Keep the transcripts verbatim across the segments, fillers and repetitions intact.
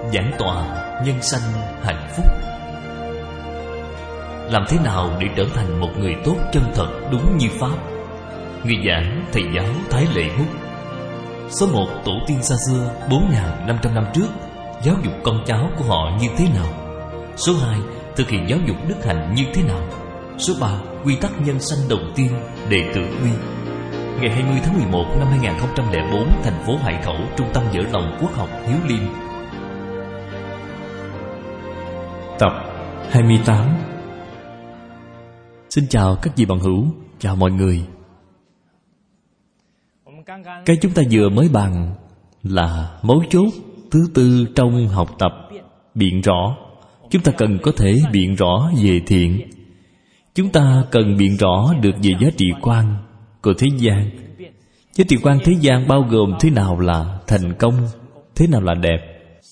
giảng tọa nhân sanh hạnh phúc. Làm thế nào để trở thành một người tốt chân thật đúng như Pháp? Người giảng thầy giáo Thái Lệ Hút. Số một, tổ tiên xa xưa bốn nghìn năm trăm năm trước giáo dục con cháu của họ như thế nào? Số hai, thực hiện giáo dục đức hạnh như thế nào? Số ba, quy tắc nhân sanh đầu tiên, đệ tử quy. Ngày hai mươi tháng mười một năm hai nghìn không trăm lẻ bốn, thành phố Hải Khẩu, Trung tâm Dở Lòng Quốc học Hiếu Liêm. Tập hai mươi tám. Xin chào các vị bạn hữu, chào mọi người. Cái chúng ta vừa mới bàn là mấu chốt thứ tư trong học tập biện rõ. Chúng ta cần có thể biện rõ về thiện. Chúng ta cần biện rõ được về giá trị quan của thế gian. Giá trị quan thế gian bao gồm thế nào là thành công, thế nào là đẹp.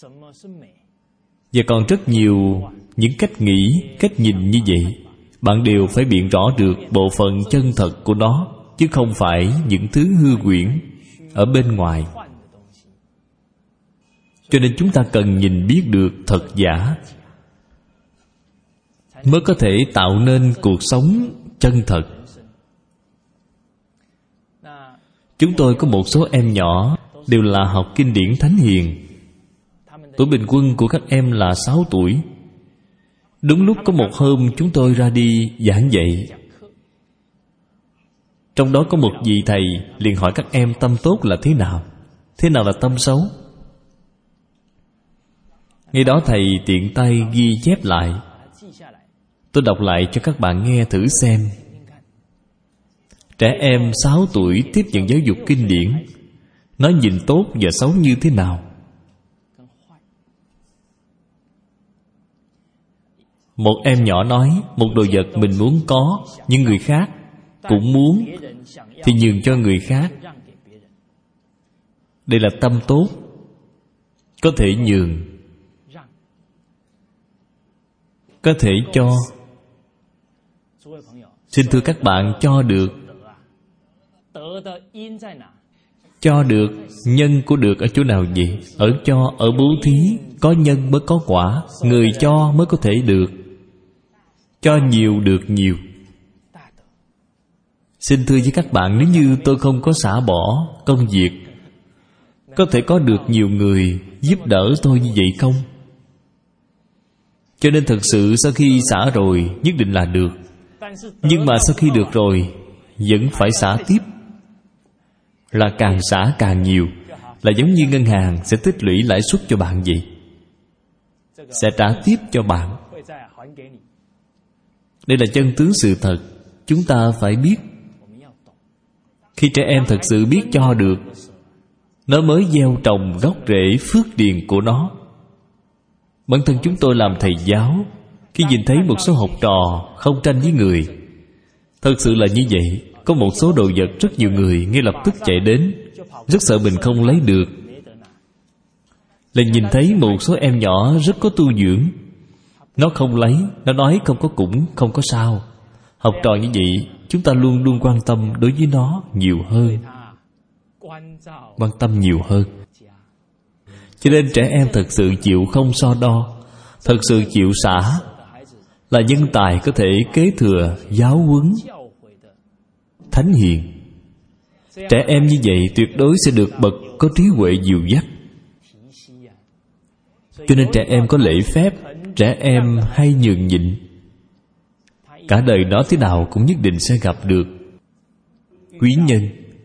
Và còn rất nhiều những cách nghĩ, cách nhìn như vậy. Bạn đều phải biện rõ được bộ phận chân thật của nó, chứ không phải những thứ hư huyễn ở bên ngoài. Cho nên chúng ta cần nhìn biết được thật giả, mới có thể tạo nên cuộc sống chân thật. Chúng tôi có một số em nhỏ đều là học kinh điển Thánh Hiền. Tuổi bình quân của các em là sáu tuổi. Đúng lúc có một hôm chúng tôi ra đi giảng dạy. Trong đó có một vị thầy liền hỏi các em tâm tốt là thế nào, thế nào là tâm xấu. Ngay đó thầy tiện tay ghi chép lại. Tôi đọc lại cho các bạn nghe thử xem. Trẻ em sáu tuổi tiếp nhận giáo dục kinh điển, nó nhìn tốt và xấu như thế nào? Một em nhỏ nói, một đồ vật mình muốn có, nhưng người khác cũng muốn, thì nhường cho người khác. Đây là tâm tốt, có thể nhường, có thể cho. Xin thưa các bạn, cho được. Cho được, nhân của được ở chỗ nào vậy? Ở cho, ở bố thí, có nhân mới có quả. Người cho mới có thể được. Cho nhiều được nhiều. Xin thưa với các bạn, nếu như tôi không có xả bỏ công việc, có thể có được nhiều người giúp đỡ tôi như vậy không? Cho nên thật sự sau khi xả rồi nhất định là được. Nhưng mà sau khi được rồi vẫn phải xả tiếp. Là càng xả càng nhiều. Là giống như ngân hàng sẽ tích lũy lãi suất cho bạn vậy, sẽ trả tiếp cho bạn. Đây là chân tướng sự thật. Chúng ta phải biết. Khi trẻ em thật sự biết cho được, nó mới gieo trồng gốc rễ phước điền của nó. Bản thân chúng tôi làm thầy giáo, khi nhìn thấy một số học trò không tranh với người, thật sự là như vậy. Có một số đồ vật rất nhiều người ngay lập tức chạy đến, rất sợ mình không lấy được. Lại nhìn thấy một số em nhỏ rất có tu dưỡng, nó không lấy, nó nói không có cũng không có sao. Học trò như vậy, chúng ta luôn luôn quan tâm đối với nó nhiều hơn, quan tâm nhiều hơn. Cho nên trẻ em thật sự chịu không so đo, thật sự chịu xả, là nhân tài có thể kế thừa giáo huấn Thánh Hiền. Trẻ em như vậy tuyệt đối sẽ được bậc có trí huệ dìu dắt. Cho nên trẻ em có lễ phép, trẻ em hay nhường nhịn. Cả đời đó thế nào cũng nhất định sẽ gặp được quý nhân.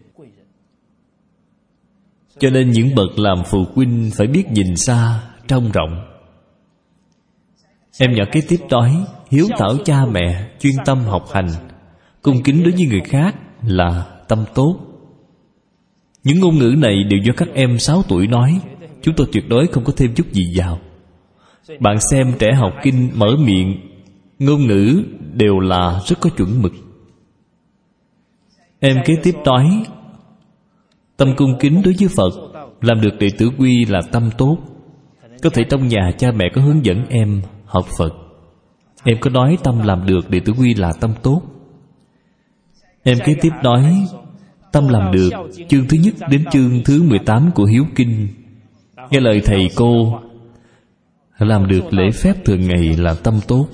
Cho nên những bậc làm phụ huynh phải biết nhìn xa, trông rộng. Em nhỏ kế tiếp nói, hiếu thảo cha mẹ, chuyên tâm học hành, cung kính đối với người khác là tâm tốt. Những ngôn ngữ này đều do các em sáu tuổi nói. Chúng tôi tuyệt đối không có thêm chút gì vào. Bạn xem trẻ học kinh mở miệng, ngôn ngữ đều là rất có chuẩn mực. Em kế tiếp nói, tâm cung kính đối với Phật, làm được đệ tử quy là tâm tốt. Có thể trong nhà cha mẹ có hướng dẫn em học Phật, em có nói tâm làm được đệ tử quy là tâm tốt. Em kế tiếp nói, tâm làm được chương thứ nhất đến chương thứ mười tám của Hiếu Kinh, nghe lời thầy cô, làm được lễ phép thường ngày là tâm tốt.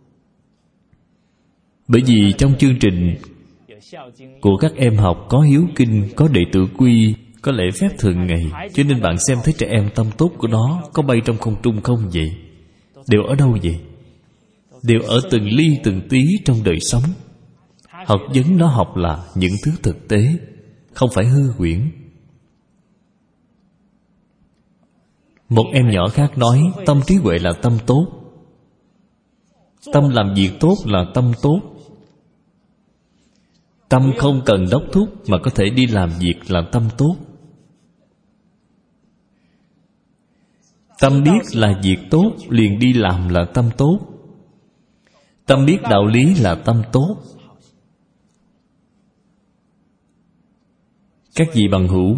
Bởi vì trong chương trình của các em học có hiếu kinh, có đệ tử quy, có lễ phép thường ngày, cho nên bạn xem thấy trẻ em tâm tốt của nó có bay trong không trung không vậy? Đều ở đâu vậy? Đều ở từng ly từng tí trong đời sống. Học vấn nó học là những thứ thực tế, không phải hư huyễn. Một em nhỏ khác nói tâm trí huệ là tâm tốt. Tâm làm việc tốt là tâm tốt. Tâm không cần đốc thúc mà có thể đi làm việc là tâm tốt. Tâm biết là việc tốt liền đi làm là tâm tốt. Tâm biết đạo lý là tâm tốt. Các vị bằng hữu,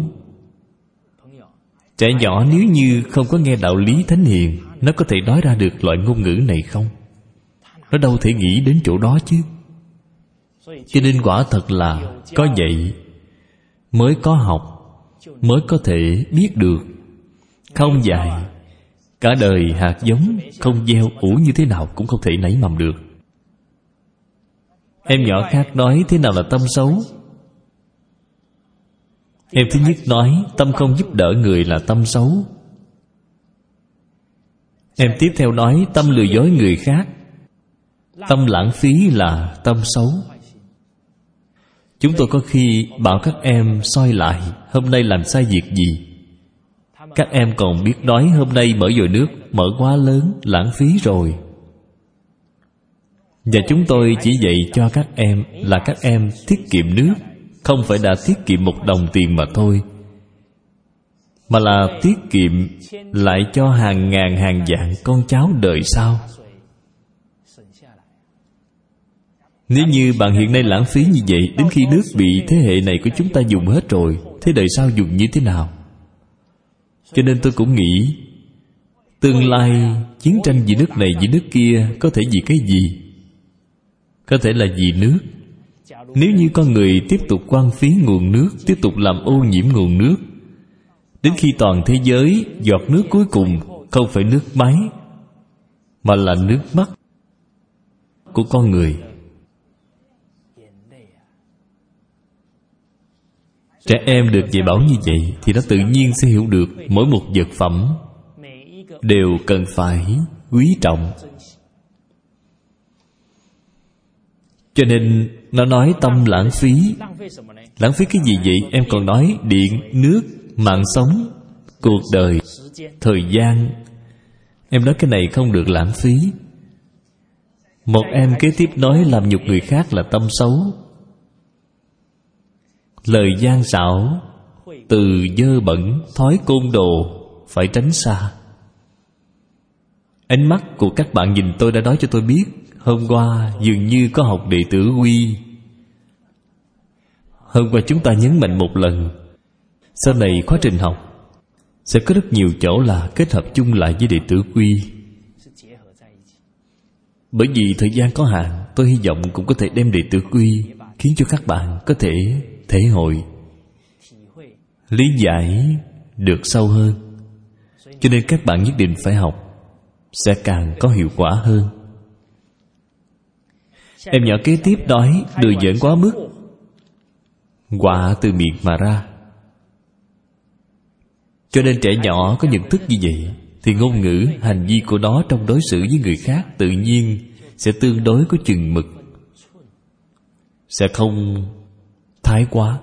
trẻ nhỏ nếu như không có nghe đạo lý thánh hiền, nó có thể nói ra được loại ngôn ngữ này không? Nó đâu thể nghĩ đến chỗ đó chứ. Cho nên quả thật là có dạy mới có học, mới có thể biết được. Không dạy, cả đời hạt giống không gieo, ủ như thế nào cũng không thể nảy mầm được. Em nhỏ khác nói thế nào là tâm xấu? Em thứ nhất nói tâm không giúp đỡ người là tâm xấu. Em tiếp theo nói tâm lừa dối người khác, tâm lãng phí là tâm xấu. Chúng tôi có khi bảo các em soi lại hôm nay làm sai việc gì. Các em còn biết nói hôm nay mở vòi nước mở quá lớn, lãng phí rồi. Và chúng tôi chỉ dạy cho các em là các em tiết kiệm nước, không phải đã tiết kiệm một đồng tiền mà thôi, mà là tiết kiệm lại cho hàng ngàn hàng vạn con cháu đời sau. Nếu như bạn hiện nay lãng phí như vậy, đến khi nước bị thế hệ này của chúng ta dùng hết rồi, thế đời sau dùng như thế nào? Cho nên tôi cũng nghĩ tương lai chiến tranh vì nước này vì nước kia có thể vì cái gì? Có thể là vì nước. Nếu như con người tiếp tục quăng phí nguồn nước, tiếp tục làm ô nhiễm nguồn nước, đến khi toàn thế giới giọt nước cuối cùng không phải nước máy, mà là nước mắt của con người. Trẻ em được dạy bảo như vậy thì nó tự nhiên sẽ hiểu được mỗi một vật phẩm đều cần phải quý trọng. Cho nên nó nói tâm lãng phí. Lãng phí cái gì vậy? Em còn nói điện, nước, mạng sống, cuộc đời, thời gian. Em nói cái này không được lãng phí. Một em kế tiếp nói làm nhục người khác là tâm xấu. Lời gian xảo, từ dơ bẩn, thói côn đồ phải tránh xa. Ánh mắt của các bạn nhìn tôi đã nói cho tôi biết hôm qua dường như có học đệ tử quy. Hôm qua chúng ta nhấn mạnh một lần, sau này quá trình học sẽ có rất nhiều chỗ là kết hợp chung lại với đệ tử quy. Bởi vì thời gian có hạn, tôi hy vọng cũng có thể đem đệ tử quy khiến cho các bạn có thể thể hội, lý giải được sâu hơn. Cho nên các bạn nhất định phải học, sẽ càng có hiệu quả hơn. Em nhỏ kế tiếp nói đùa giỡn quá mức, họa từ miệng mà ra. Cho nên trẻ nhỏ có nhận thức như vậy thì ngôn ngữ, hành vi của nó trong đối xử với người khác tự nhiên sẽ tương đối có chừng mực, sẽ không thái quá.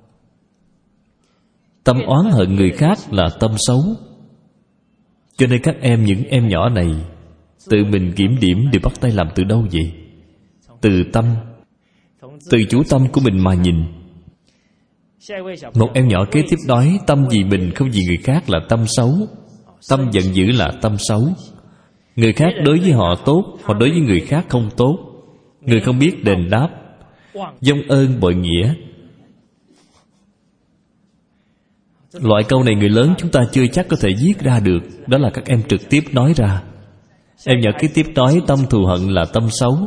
Tâm oán hận người khác là tâm xấu. Cho nên các em, những em nhỏ này tự mình kiểm điểm đều bắt tay làm từ đâu vậy? Từ tâm, từ chủ tâm của mình mà nhìn. Một em nhỏ kế tiếp nói tâm vì mình không vì người khác là tâm xấu. Tâm giận dữ là tâm xấu. Người khác đối với họ tốt, họ đối với người khác không tốt. Người không biết đền đáp, vong ơn bội nghĩa. Loại câu này người lớn chúng ta chưa chắc có thể viết ra được. Đó là các em trực tiếp nói ra. Em nhỏ kế tiếp nói tâm thù hận là tâm xấu.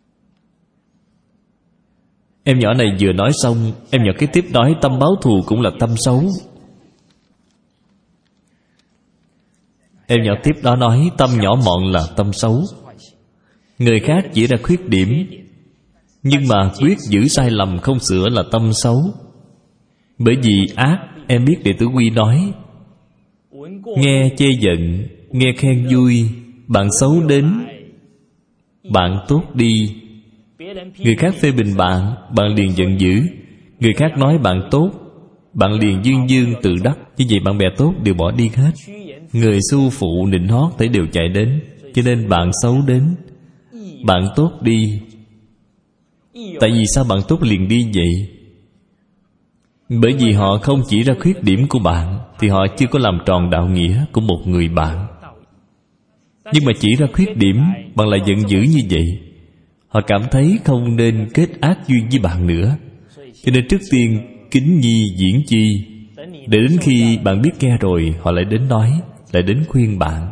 Em nhỏ này vừa nói xong, em nhỏ kế tiếp nói tâm báo thù cũng là tâm xấu. Em nhỏ tiếp đó nói tâm nhỏ mọn là tâm xấu. Người khác chỉ ra khuyết điểm, nhưng mà quyết giữ sai lầm không sửa là tâm xấu. Bởi vì ác, em biết Đệ Tử Quy nói, nghe chê giận, nghe khen vui. Bạn xấu đến, bạn tốt đi. Người khác phê bình bạn, bạn liền giận dữ. Người khác nói bạn tốt, bạn liền dương dương tự đắc. Như vậy bạn bè tốt đều bỏ đi hết. Người xu phụ nịnh hót thấy đều chạy đến. Cho nên bạn xấu đến, bạn tốt đi. Tại vì sao bạn tốt liền đi vậy? Bởi vì họ không chỉ ra khuyết điểm của bạn, thì họ chưa có làm tròn đạo nghĩa của một người bạn. Nhưng mà chỉ ra khuyết điểm, bạn lại giận dữ như vậy, họ cảm thấy không nên kết ác duyên với bạn nữa. Cho nên trước tiên kính nhi diễn chi, để đến khi bạn biết nghe rồi, họ lại đến nói, lại đến khuyên bạn.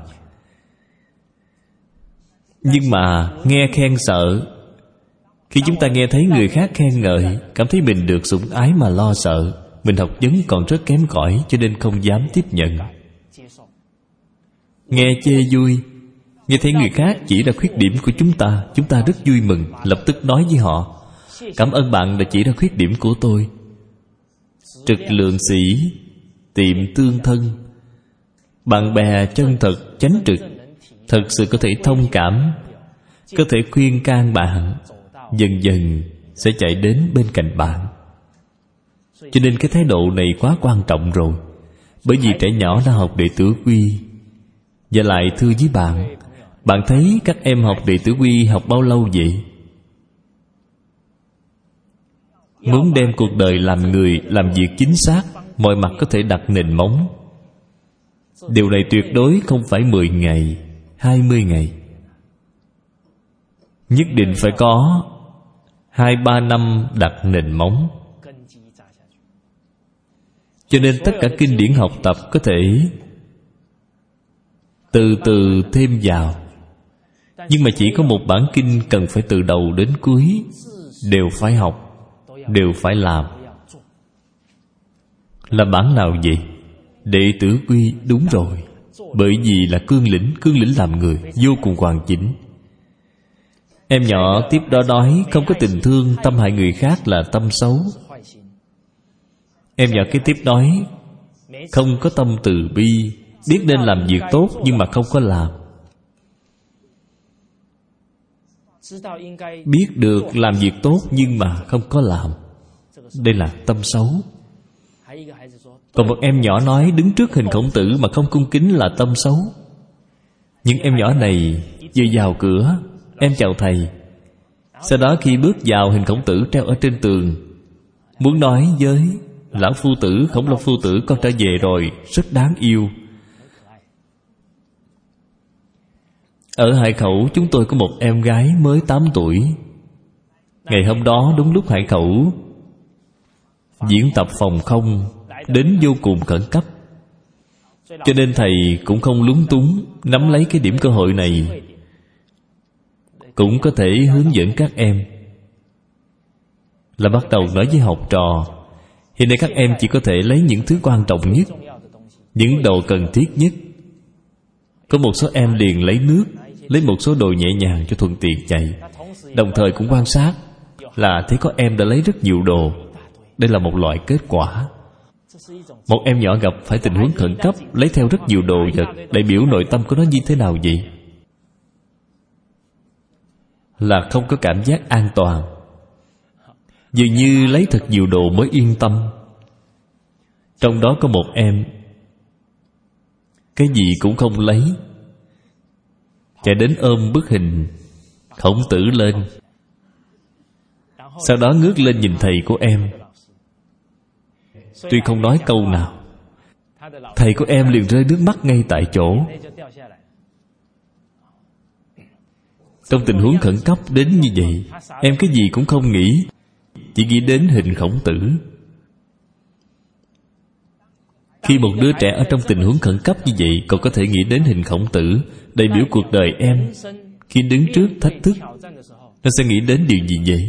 Nhưng mà nghe khen sợ. Khi chúng ta nghe thấy người khác khen ngợi, cảm thấy mình được sủng ái mà lo sợ. Mình học vấn còn rất kém cỏi, cho nên không dám tiếp nhận. Nghe chê vui, nghe thấy người khác chỉ ra khuyết điểm của chúng ta, chúng ta rất vui mừng, lập tức nói với họ, cảm ơn bạn đã chỉ ra khuyết điểm của tôi. Trực lượng sĩ, tiệm tương thân. Bạn bè chân thật, chánh trực, thật sự có thể thông cảm, có thể khuyên can bạn, dần dần sẽ chạy đến bên cạnh bạn. Cho nên cái thái độ này quá quan trọng rồi. Bởi vì trẻ nhỏ đã học Đệ Tử Quy, và lại thưa với bạn, bạn thấy các em học Đệ Tử Quy học bao lâu vậy? Muốn đem cuộc đời làm người, làm việc chính xác, mọi mặt có thể đặt nền móng. Điều này tuyệt đối không phải mười ngày, hai mươi ngày. Nhất định phải có hai ba năm đặt nền móng. Cho nên tất cả kinh điển học tập có thể từ từ thêm vào. Nhưng mà chỉ có một bản kinh cần phải từ đầu đến cuối đều phải học, đều phải làm. Là bản nào vậy? Đệ Tử Quy, đúng rồi. Bởi vì là cương lĩnh, cương lĩnh làm người vô cùng hoàn chỉnh. Em nhỏ tiếp đó nói, không có tình thương, tâm hại người khác là tâm xấu. Em nhỏ kế tiếp nói, không có tâm từ bi, biết nên làm việc tốt nhưng mà không có làm. Biết được làm việc tốt nhưng mà không có làm, đây là tâm xấu. Còn một em nhỏ nói, đứng trước hình Khổng Tử mà không cung kính là tâm xấu. Những em nhỏ này vừa vào cửa, em chào thầy, sau đó khi bước vào hình Khổng Tử treo ở trên tường, muốn nói với lão phu tử, Khổng Long phu tử, con trở về rồi, rất đáng yêu. Ở Hải Khẩu chúng tôi có một em gái mới tám tuổi. Ngày hôm đó đúng lúc Hải Khẩu diễn tập phòng không, đến vô cùng khẩn cấp, cho nên thầy cũng không lúng túng, nắm lấy cái điểm cơ hội này, cũng có thể hướng dẫn các em. Là bắt đầu nói với học trò, hiện nay các em chỉ có thể lấy những thứ quan trọng nhất, những đồ cần thiết nhất. Có một số em liền lấy nước, lấy một số đồ nhẹ nhàng cho thuận tiện chạy. Đồng thời cũng quan sát, là thấy có em đã lấy rất nhiều đồ. Đây là một loại kết quả. Một em nhỏ gặp phải tình huống khẩn cấp, lấy theo rất nhiều đồ vật, đại biểu nội tâm của nó như thế nào vậy? Là không có cảm giác an toàn, dường như lấy thật nhiều đồ mới yên tâm. Trong đó có một em cái gì cũng không lấy, chạy đến ôm bức hình Khổng Tử lên, sau đó ngước lên nhìn thầy của em. Tuy không nói câu nào, thầy của em liền rơi nước mắt ngay tại chỗ. Trong tình huống khẩn cấp đến như vậy, em cái gì cũng không nghĩ, chỉ nghĩ đến hình Khổng Tử. Khi một đứa trẻ ở trong tình huống khẩn cấp như vậy còn có thể nghĩ đến hình Khổng Tử, đại biểu cuộc đời em khi đứng trước thách thức, nó sẽ nghĩ đến điều gì vậy?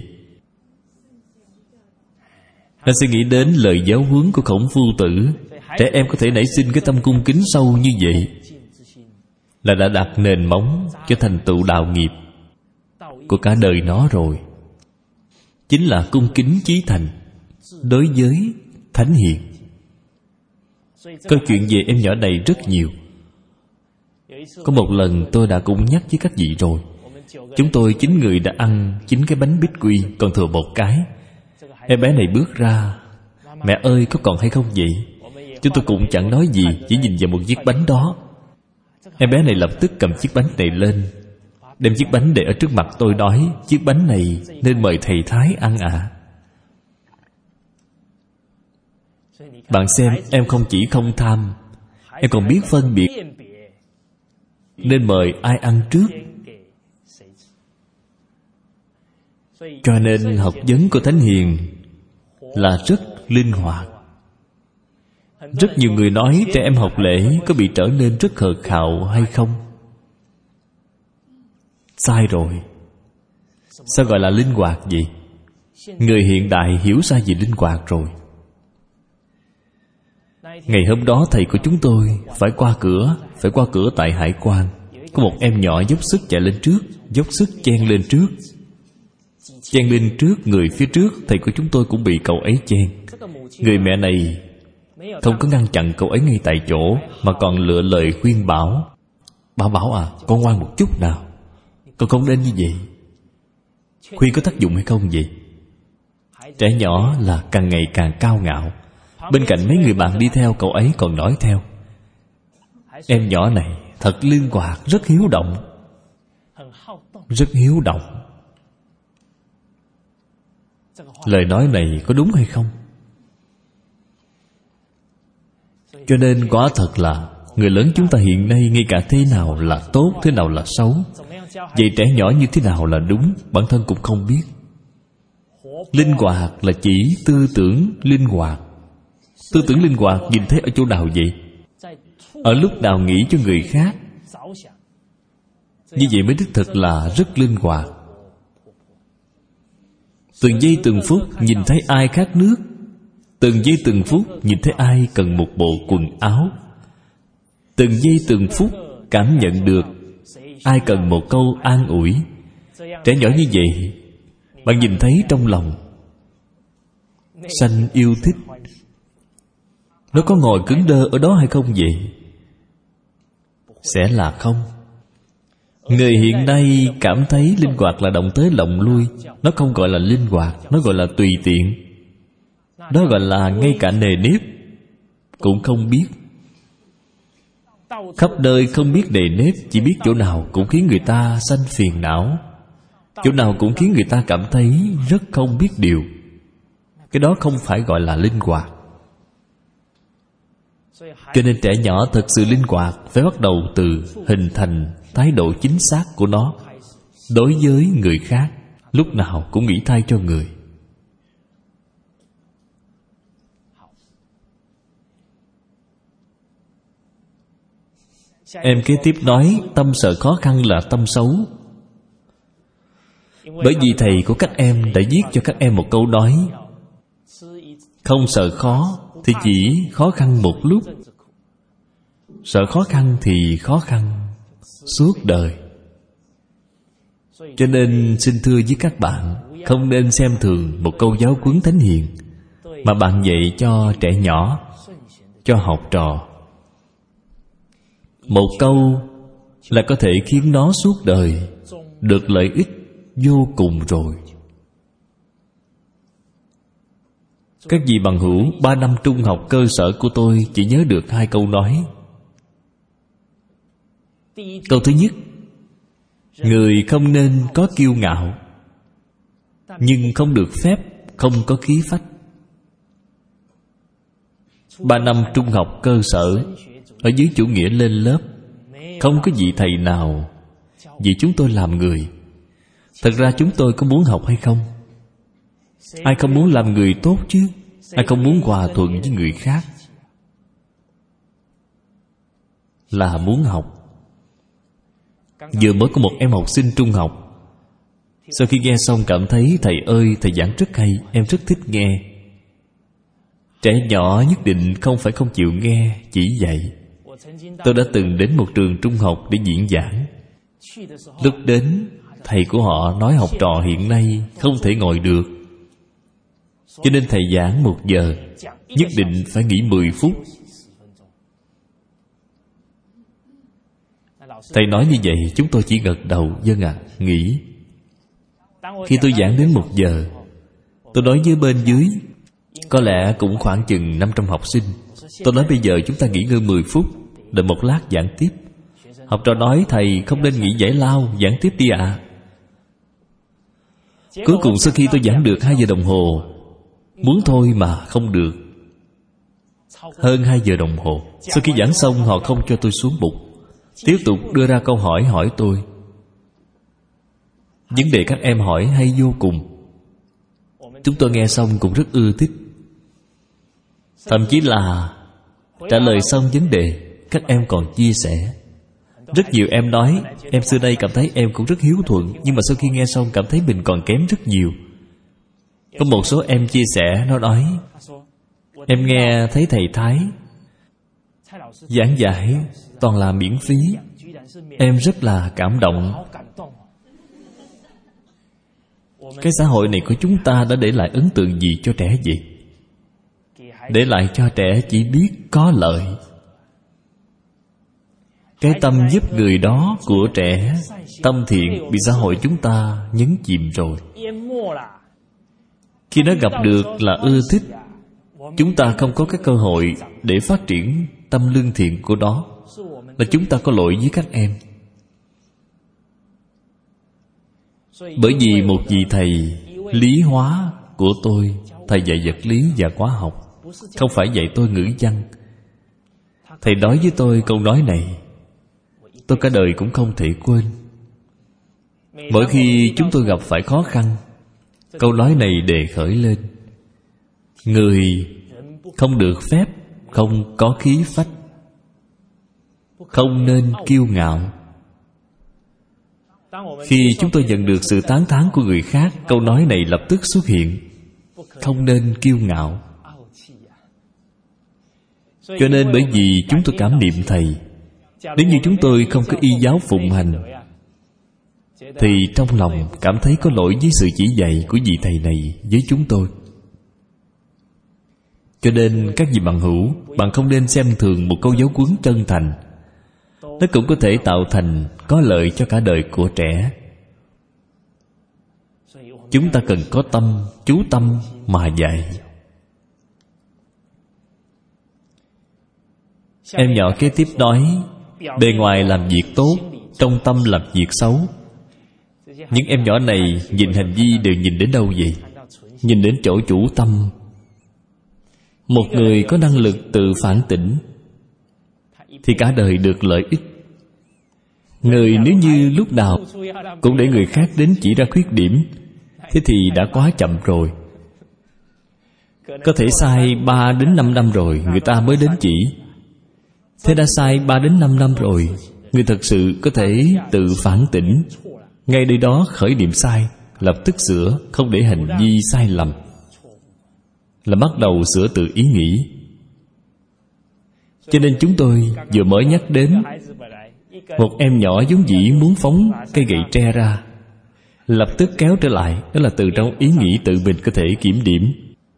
Nó sẽ nghĩ đến lời giáo huấn của Khổng Phu Tử. Trẻ em có thể nảy sinh cái tâm cung kính sâu như vậy. là đã đặt nền móng cho thành tựu đạo nghiệp của cả đời nó rồi. Chính là cung kính chí thành đối với thánh hiền. Câu chuyện về em nhỏ này rất nhiều. Có một lần tôi đã cũng nhắc với các vị rồi. Chúng tôi chín người đã ăn chín cái bánh bích quy, còn thừa một cái. Em bé này bước ra: "Mẹ ơi, có còn hay không vậy?" Chúng tôi cũng chẳng nói gì, chỉ nhìn vào một chiếc bánh đó. Em bé này lập tức cầm chiếc bánh này lên, đem chiếc bánh để ở trước mặt tôi, nói: "Chiếc bánh này nên mời thầy Thái ăn ạ." À. Bạn xem, em không chỉ không tham, em còn biết phân biệt nên mời ai ăn trước. Cho nên học vấn của thánh hiền là rất linh hoạt. Rất nhiều người nói trẻ em học lễ có bị trở nên rất khờ khạo hay không? Sai rồi. Sao gọi là linh hoạt vậy? Người hiện đại hiểu sai gì linh hoạt rồi. Ngày hôm đó thầy của chúng tôi phải qua cửa, phải qua cửa tại hải quan. Có một em nhỏ dốc sức chạy lên trước, dốc sức chen lên trước. Chen lên trước người phía trước, thầy của chúng tôi cũng bị cậu ấy chen. Người mẹ này không có ngăn chặn cậu ấy ngay tại chỗ, mà còn lựa lời khuyên bảo: "Bảo Bảo à, con ngoan một chút nào, con không nên như vậy." Khuyên có tác dụng hay không vậy? Trẻ nhỏ là càng ngày càng cao ngạo. Bên cạnh mấy người bạn đi theo, cậu ấy còn nói theo: "Em nhỏ này thật linh hoạt, rất hiếu động." Rất hiếu động. Lời nói này có đúng hay không? Cho nên quả thật là người lớn chúng ta hiện nay ngay cả thế nào là tốt, thế nào là xấu, vậy trẻ nhỏ như thế nào là đúng, bản thân cũng không biết. Linh hoạt là chỉ tư tưởng linh hoạt. Tư tưởng linh hoạt nhìn thấy ở chỗ nào vậy? Ở lúc nào nghĩ cho người khác. Như vậy mới đích thực là rất linh hoạt. Từng giây từng phút nhìn thấy ai khát nước, từng giây từng phút nhìn thấy ai cần một bộ quần áo, từng giây từng phút cảm nhận được ai cần một câu an ủi. Trẻ nhỏ như vậy, bạn nhìn thấy trong lòng sanh yêu thích. Nó có ngồi cứng đơ ở đó hay không vậy? Sẽ là không. Người hiện nay cảm thấy linh hoạt là động tới động lui. Nó không gọi là linh hoạt, nó gọi là tùy tiện. Đó gọi là ngay cả nề nếp cũng không biết. Khắp nơi không biết nề nếp, chỉ biết chỗ nào cũng khiến người ta sanh phiền não, chỗ nào cũng khiến người ta cảm thấy rất không biết điều. Cái đó không phải gọi là linh hoạt. Cho nên trẻ nhỏ thật sự linh hoạt phải bắt đầu từ hình thành thái độ chính xác của nó đối với người khác, lúc nào cũng nghĩ thay cho người. Em kế tiếp nói tâm sợ khó khăn là tâm xấu. Bởi vì thầy của các em đã viết cho các em một câu nói: không sợ khó thì chỉ khó khăn một lúc, sợ khó khăn thì khó khăn suốt đời. Cho nên xin thưa với các bạn, không nên xem thường một câu giáo huấn thánh hiền mà bạn dạy cho trẻ nhỏ, cho học trò. Một câu là có thể khiến nó suốt đời được lợi ích vô cùng rồi. Các vị bằng hữu, ba năm trung học cơ sở của tôi chỉ nhớ được hai câu nói. Câu thứ nhất: người không nên có kiêu ngạo, nhưng không được phép không có khí phách. Ba năm trung học cơ sở ở dưới chủ nghĩa lên lớp, không có vị thầy nào vì chúng tôi làm người. Thật ra chúng tôi có muốn học hay không? Ai không muốn làm người tốt chứ? Ai không muốn hòa thuận với người khác? Là muốn học. Vừa mới có một em học sinh trung học, sau khi nghe xong cảm thấy thầy ơi, thầy giảng rất hay, em rất thích nghe. Trẻ nhỏ nhất định không phải không chịu nghe, chỉ dạy. Tôi đã từng đến một trường trung học để diễn giảng. Lúc đến, thầy của họ nói học trò hiện nay không thể ngồi được, cho nên thầy giảng một giờ, nhất định phải nghỉ mười phút. Thầy nói như vậy, chúng tôi chỉ gật đầu, vâng ạ, nghỉ. Khi tôi giảng đến một giờ, tôi nói với bên dưới, có lẽ cũng khoảng chừng năm trăm học sinh, tôi nói bây giờ chúng ta nghỉ ngơi mười phút, đợi một lát giảng tiếp. Học trò nói thầy không nên nghỉ giải lao, giảng tiếp đi ạ. À. Cuối cùng sau khi tôi giảng được hai giờ đồng hồ, muốn thôi mà không được. Hơn hai giờ đồng hồ, sau khi giảng xong họ không cho tôi xuống bục, tiếp tục đưa ra câu hỏi hỏi tôi. Vấn đề các em hỏi hay vô cùng. Chúng tôi nghe xong cũng rất ưa thích. Thậm chí là trả lời xong vấn đề, các em còn chia sẻ. Rất nhiều em nói, em xưa đây cảm thấy em cũng rất hiếu thuận, nhưng mà sau khi nghe xong cảm thấy mình còn kém rất nhiều. Có một số em chia sẻ, nó nói, em nghe thấy thầy Thái giảng giải toàn là miễn phí, em rất là cảm động. Cái xã hội này của chúng ta đã để lại ấn tượng gì cho trẻ vậy? Để lại cho trẻ chỉ biết có lợi. Cái tâm giúp người đó của trẻ, tâm thiện, bị xã hội chúng ta nhấn chìm rồi. Khi nó gặp được là ưa thích, chúng ta không có cái cơ hội để phát triển tâm lương thiện của đó, là chúng ta có lỗi với các em. Bởi vì một vị thầy lý hóa của tôi, thầy dạy vật lý và hóa học, không phải dạy tôi ngữ văn. Thầy nói với tôi câu nói này, tôi cả đời cũng không thể quên. Mỗi khi chúng tôi gặp phải khó khăn, câu nói này đề khởi lên: người không được phép không có khí phách, không nên kiêu ngạo. Khi chúng tôi nhận được sự tán thán của người khác, câu nói này lập tức xuất hiện: không nên kiêu ngạo. Cho nên bởi vì chúng tôi cảm niệm thầy, nếu như chúng tôi không có y giáo phụng hành, thì trong lòng cảm thấy có lỗi với sự chỉ dạy của vị thầy này với chúng tôi. Cho nên các vị bằng hữu, bạn không nên xem thường một câu giáo huấn chân thành. Nó cũng có thể tạo thành có lợi cho cả đời của trẻ. Chúng ta cần có tâm, chú tâm mà dạy. Em nhỏ kế tiếp nói, bề ngoài làm việc tốt, trong tâm làm việc xấu. Những em nhỏ này nhìn hành vi đều nhìn đến đâu vậy? Nhìn đến chỗ chủ tâm. Một người có năng lực tự phản tỉnh thì cả đời được lợi ích. Người nếu như lúc nào cũng để người khác đến chỉ ra khuyết điểm, thế thì đã quá chậm rồi. Có thể sai ba đến năm năm rồi người ta mới đến chỉ. Thế đã sai ba đến năm năm rồi, người thật sự có thể tự phản tỉnh, ngay nơi đó khởi niệm sai, lập tức sửa, không để hành vi sai lầm, là bắt đầu sửa từ ý nghĩ. Cho nên chúng tôi vừa mới nhắc đến một em nhỏ vốn dĩ muốn phóng cây gậy tre ra, lập tức kéo trở lại, đó là từ trong ý nghĩ tự mình có thể kiểm điểm.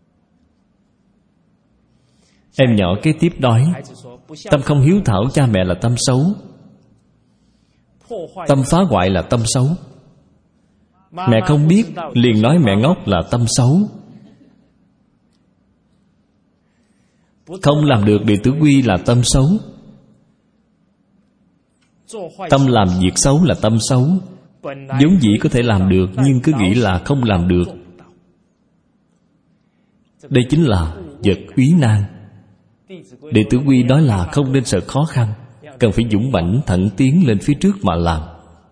Em nhỏ kế tiếp nói, tâm không hiếu thảo cha mẹ là tâm xấu, tâm phá hoại là tâm xấu. Mẹ không biết liền nói mẹ ngốc là tâm xấu. Không làm được điều tử quy là tâm xấu. Tâm làm việc xấu là tâm xấu. Vốn dĩ có thể làm được, nhưng cứ nghĩ là không làm được. Đây chính là vật úy nan. Đệ tử quy nói là không nên sợ khó khăn, cần phải dũng mãnh thẳng tiến lên phía trước mà làm.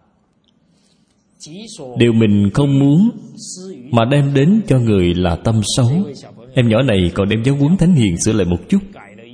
Điều mình không muốn mà đem đến cho người là tâm xấu. Em nhỏ này còn đem giáo huấn thánh hiền sửa lại một chút.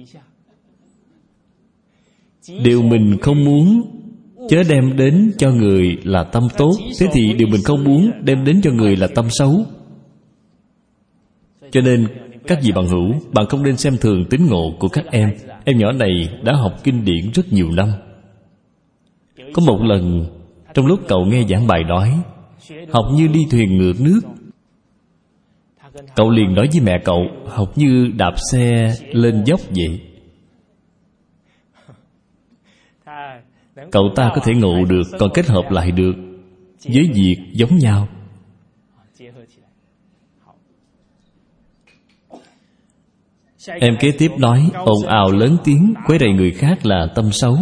Điều mình không muốn chớ đem đến cho người là tâm tốt, thế thì điều mình không muốn đem đến cho người là tâm xấu. Cho nên các vị bằng hữu, bạn không nên xem thường tín ngộ của các em. Em nhỏ này đã học kinh điển rất nhiều năm. Có một lần, trong lúc cậu nghe giảng bài nói, học như đi thuyền ngược nước, cậu liền nói với mẹ cậu, học như đạp xe lên dốc vậy. Cậu ta có thể ngộ được, còn kết hợp lại được với việc giống nhau. Em kế tiếp nói, ồn ào lớn tiếng quấy rầy người khác là tâm xấu.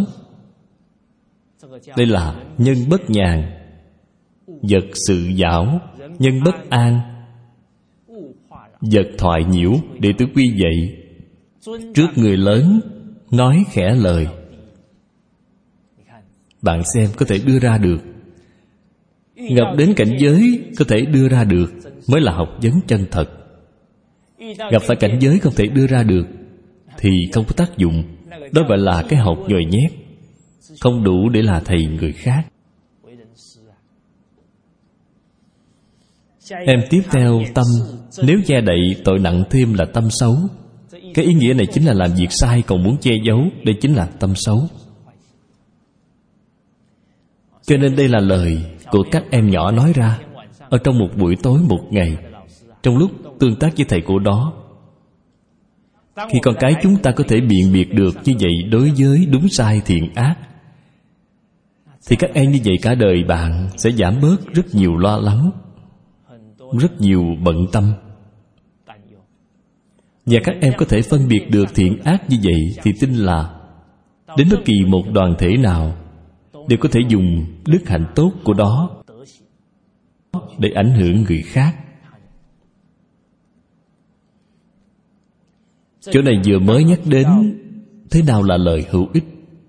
Đây là nhân bất nhàn, vật sự giảo, nhân bất an, vật thoại nhiễu. Đệ tử quy vậy, trước người lớn nói khẽ lời. Bạn xem có thể đưa ra được. Ngập đến cảnh giới có thể đưa ra được mới là học vấn chân thật. Gặp phải cảnh giới không thể đưa ra được thì không có tác dụng. Đó gọi là cái học nhồi nhét, không đủ để là thầy người khác. Em tiếp theo tâm. Nếu che đậy tội nặng thêm là tâm xấu. Cái ý nghĩa này chính là làm việc sai còn muốn che giấu. Đây chính là tâm xấu. Cho nên đây là lời của các em nhỏ nói ra ở trong một buổi tối một ngày, trong lúc tương tác với thầy cô đó. Khi con cái chúng ta có thể biện biệt được như vậy đối với đúng sai thiện ác, thì các em như vậy cả đời bạn sẽ giảm bớt rất nhiều lo lắng, rất nhiều bận tâm. Và các em có thể phân biệt được thiện ác như vậy thì tin là đến bất kỳ một đoàn thể nào đều có thể dùng đức hạnh tốt của đó để ảnh hưởng người khác. Chỗ này vừa mới nhắc đến thế nào là lời hữu ích.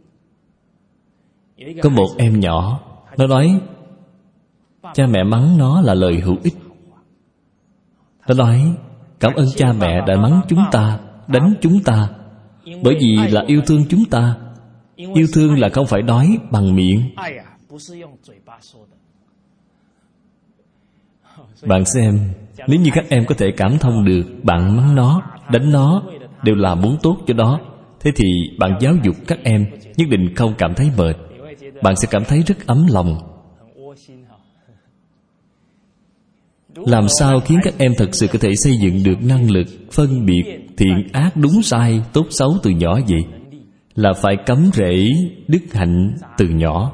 Có một em nhỏ, nó nói cha mẹ mắng nó là lời hữu ích. Nó nói cảm ơn cha mẹ đã mắng chúng ta, đánh chúng ta, bởi vì là yêu thương chúng ta. Yêu thương là không phải nói bằng miệng. Bạn xem, nếu như các em có thể cảm thông được bạn mắng nó, đánh nó đều là muốn tốt cho nó, thế thì bạn giáo dục các em nhất định không cảm thấy mệt. Bạn sẽ cảm thấy rất ấm lòng. Làm sao khiến các em thật sự có thể xây dựng được năng lực phân biệt thiện ác đúng sai, tốt xấu từ nhỏ vậy? Là phải cắm rễ đức hạnh từ nhỏ.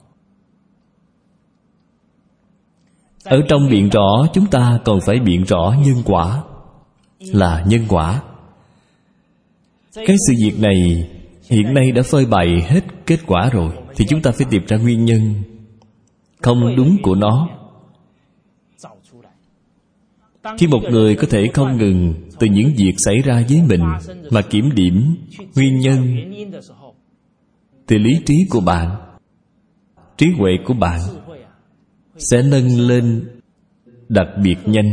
Ở trong biện rõ, chúng ta còn phải biện rõ nhân quả. Là nhân quả. Cái sự việc này hiện nay đã phơi bày hết kết quả rồi, thì chúng ta phải tìm ra nguyên nhân không đúng của nó. Khi một người có thể không ngừng từ những việc xảy ra với mình mà kiểm điểm nguyên nhân, thì lý trí của bạn, trí huệ của bạn sẽ nâng lên đặc biệt nhanh.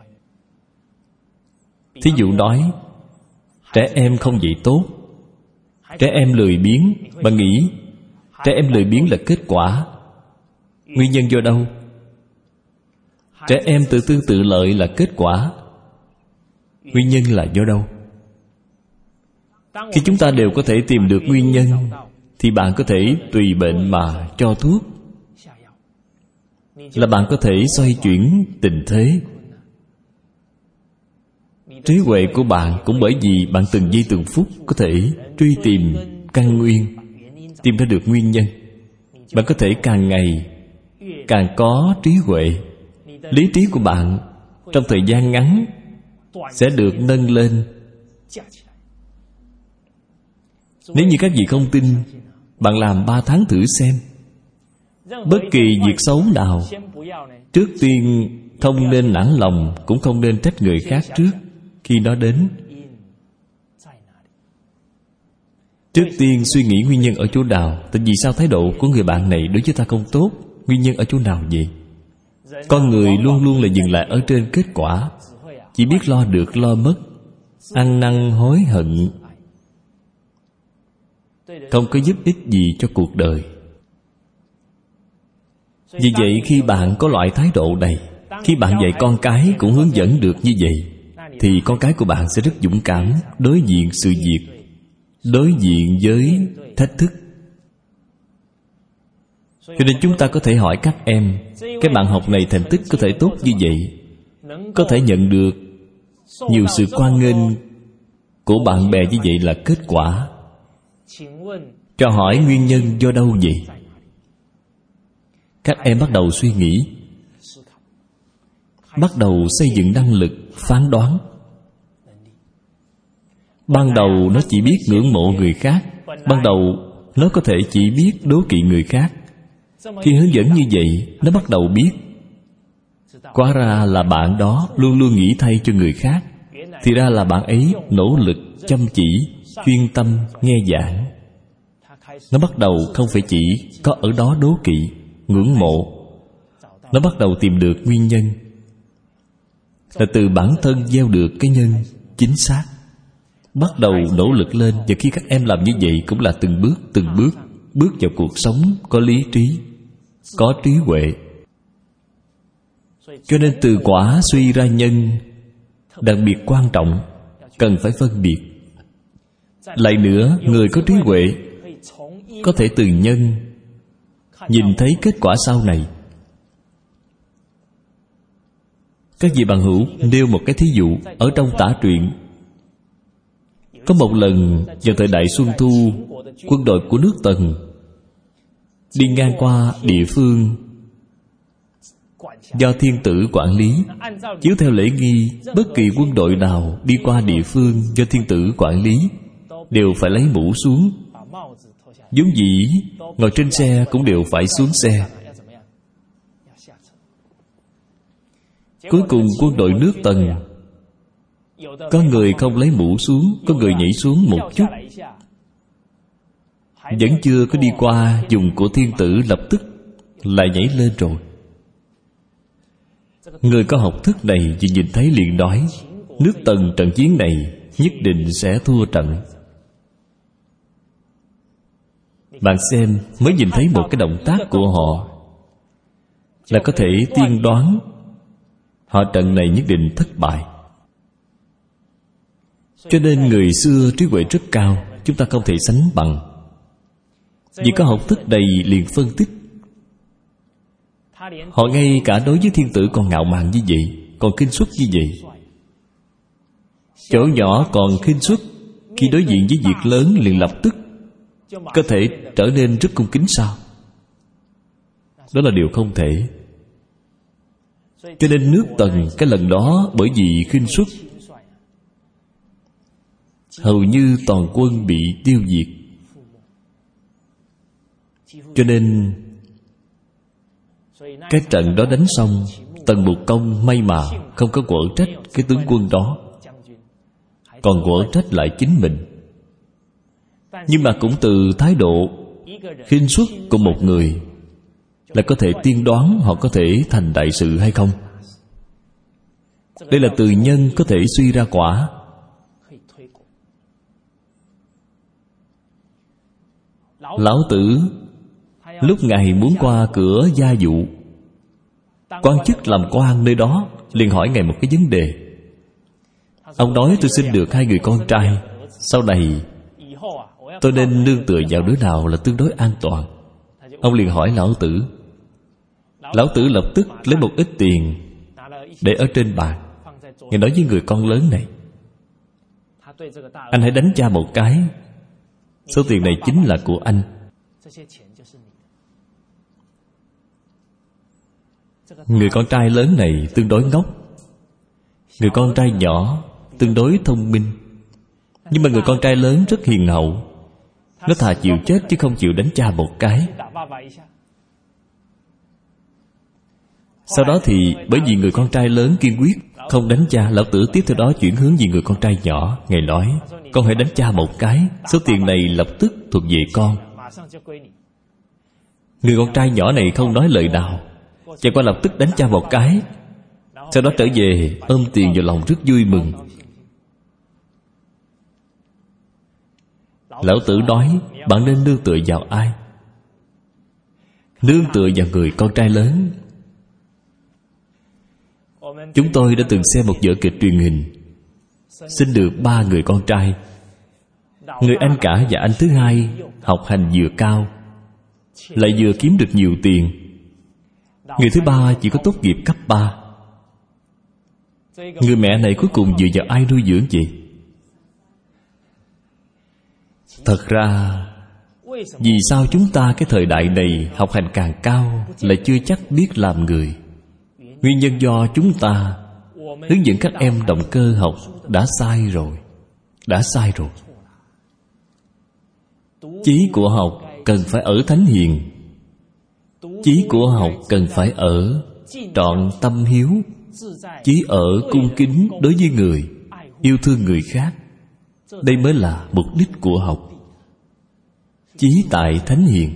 Thí dụ nói, trẻ em không dạy tốt, trẻ em lười biếng. Bạn nghĩ trẻ em lười biếng là kết quả. Nguyên nhân do đâu? Trẻ em tự tư tự lợi là kết quả. Nguyên nhân là do đâu? Khi chúng ta đều có thể tìm được nguyên nhân, thì bạn có thể tùy bệnh mà cho thuốc. Là bạn có thể xoay chuyển tình thế. Trí huệ của bạn cũng bởi vì bạn từng giây từng phút có thể truy tìm căn nguyên, tìm ra được nguyên nhân. Bạn có thể càng ngày càng có trí huệ. Lý trí của bạn trong thời gian ngắn sẽ được nâng lên. Nếu như các vị không tin, bạn làm ba tháng thử xem. Bất kỳ việc xấu nào, trước tiên không nên nản lòng, cũng không nên trách người khác trước khi nó đến. Trước tiên suy nghĩ nguyên nhân ở chỗ nào. Tại vì sao thái độ của người bạn này đối với ta không tốt? Nguyên nhân ở chỗ nào vậy? Con người luôn luôn là dừng lại ở trên kết quả, chỉ biết lo được lo mất, ăn năn hối hận, không có giúp ích gì cho cuộc đời. Vì vậy khi bạn có loại thái độ này, khi bạn dạy con cái cũng hướng dẫn được như vậy, thì con cái của bạn sẽ rất dũng cảm đối diện sự việc, đối diện với thách thức. Cho nên chúng ta có thể hỏi các em, cái bạn học này thành tích có thể tốt như vậy, có thể nhận được nhiều sự hoan nghênh của bạn bè như vậy là kết quả. Cho hỏi nguyên nhân do đâu vậy? Các em bắt đầu suy nghĩ, bắt đầu xây dựng năng lực phán đoán. Ban đầu nó chỉ biết ngưỡng mộ người khác, ban đầu nó có thể chỉ biết đố kỵ người khác. Khi hướng dẫn như vậy, nó bắt đầu biết hóa ra là bạn đó luôn luôn nghĩ thay cho người khác. Thì ra là bạn ấy nỗ lực, chăm chỉ, chuyên tâm nghe giảng. Nó bắt đầu không phải chỉ có ở đó đố kỵ, ngưỡng mộ. Nó bắt đầu tìm được nguyên nhân, là từ bản thân gieo được cái nhân chính xác, bắt đầu nỗ lực lên. Và khi các em làm như vậy cũng là từng bước, từng bước bước vào cuộc sống có lý trí, có trí huệ. Cho nên từ quả suy ra nhân đặc biệt quan trọng, cần phải phân biệt. Lại nữa, người có trí huệ có thể từ nhân nhìn thấy kết quả sau này. Các vị bằng hữu nêu một cái thí dụ ở trong tả truyện. Có một lần vào thời đại Xuân Thu, quân đội của nước Tần đi ngang qua địa phương do thiên tử quản lý. Chiếu theo lễ nghi, bất kỳ quân đội nào đi qua địa phương do thiên tử quản lý đều phải lấy mũ xuống. Vốn dĩ ngồi trên xe cũng đều phải xuống xe. Cuối cùng quân đội nước Tần, có người không lấy mũ xuống, có người nhảy xuống một chút, vẫn chưa có đi qua vùng của thiên tử, lập tức lại nhảy lên rồi. Người có học thức này vừa nhìn thấy liền nói, nước Tần trận chiến này nhất định sẽ thua trận. Bạn xem, mới nhìn thấy một cái động tác của họ là có thể tiên đoán họ trận này nhất định thất bại. Cho nên người xưa trí huệ rất cao, chúng ta không thể sánh bằng. Vì có học thức đầy liền phân tích. Họ ngay cả đối với thiên tử còn ngạo mạn như vậy, còn khinh suất như vậy. Chỗ nhỏ còn khinh suất, khi đối diện với việc lớn liền lập tức có thể trở nên rất cung kính sao? Đó là điều không thể. Cho nên nước Tần cái lần đó bởi vì khinh suất, hầu như toàn quân bị tiêu diệt. Cho nên cái trận đó đánh xong, Tần Mục Công may mà không có quở trách cái tướng quân đó, còn quở trách lại chính mình. Nhưng mà cũng từ thái độ khinh suất của một người là có thể tiên đoán họ có thể thành đại sự hay không. Đây là từ nhân có thể suy ra quả. Lão Tử lúc Ngài muốn qua cửa gia dụ, quan chức làm quan nơi đó liền hỏi Ngài một cái vấn đề. Ông nói tôi sinh được hai người con trai, sau này tôi nên nương tựa vào đứa nào là tương đối an toàn. Ông liền hỏi Lão Tử. Lão Tử lập tức lấy một ít tiền để ở trên bàn. Ngài nói với người con lớn này, anh hãy đánh cha một cái, số tiền này chính là của anh. Người con trai lớn này tương đối ngốc, người con trai nhỏ tương đối thông minh. Nhưng mà người con trai lớn rất hiền hậu, nó thà chịu chết chứ không chịu đánh cha một cái. Sau đó thì bởi vì người con trai lớn kiên quyết không đánh cha, Lão Tử tiếp theo đó chuyển hướng về người con trai nhỏ. Ngài nói, con hãy đánh cha một cái, số tiền này lập tức thuộc về con. Người con trai nhỏ này không nói lời nào, chẳng qua lập tức đánh cha một cái. Sau đó trở về ôm tiền vào lòng rất vui mừng. Lão Tử nói, bạn nên nương tựa vào ai? Nương tựa vào người con trai lớn. Chúng tôi đã từng xem một vở kịch truyền hình, sinh được ba người con trai. Người anh cả và anh thứ hai học hành vừa cao, lại vừa kiếm được nhiều tiền. Người thứ ba chỉ có tốt nghiệp cấp ba. Người mẹ này cuối cùng dựa vào ai nuôi dưỡng vậy? Thật ra, vì sao chúng ta cái thời đại này học hành càng cao lại chưa chắc biết làm người? Nguyên nhân do chúng ta hướng dẫn các em động cơ học đã sai rồi. Đã sai rồi. Chí của học cần phải ở thánh hiền. Chí của học cần phải ở trọn tâm hiếu. Chí ở cung kính đối với người, yêu thương người khác. Đây mới là mục đích của học. Chí tại thánh hiền.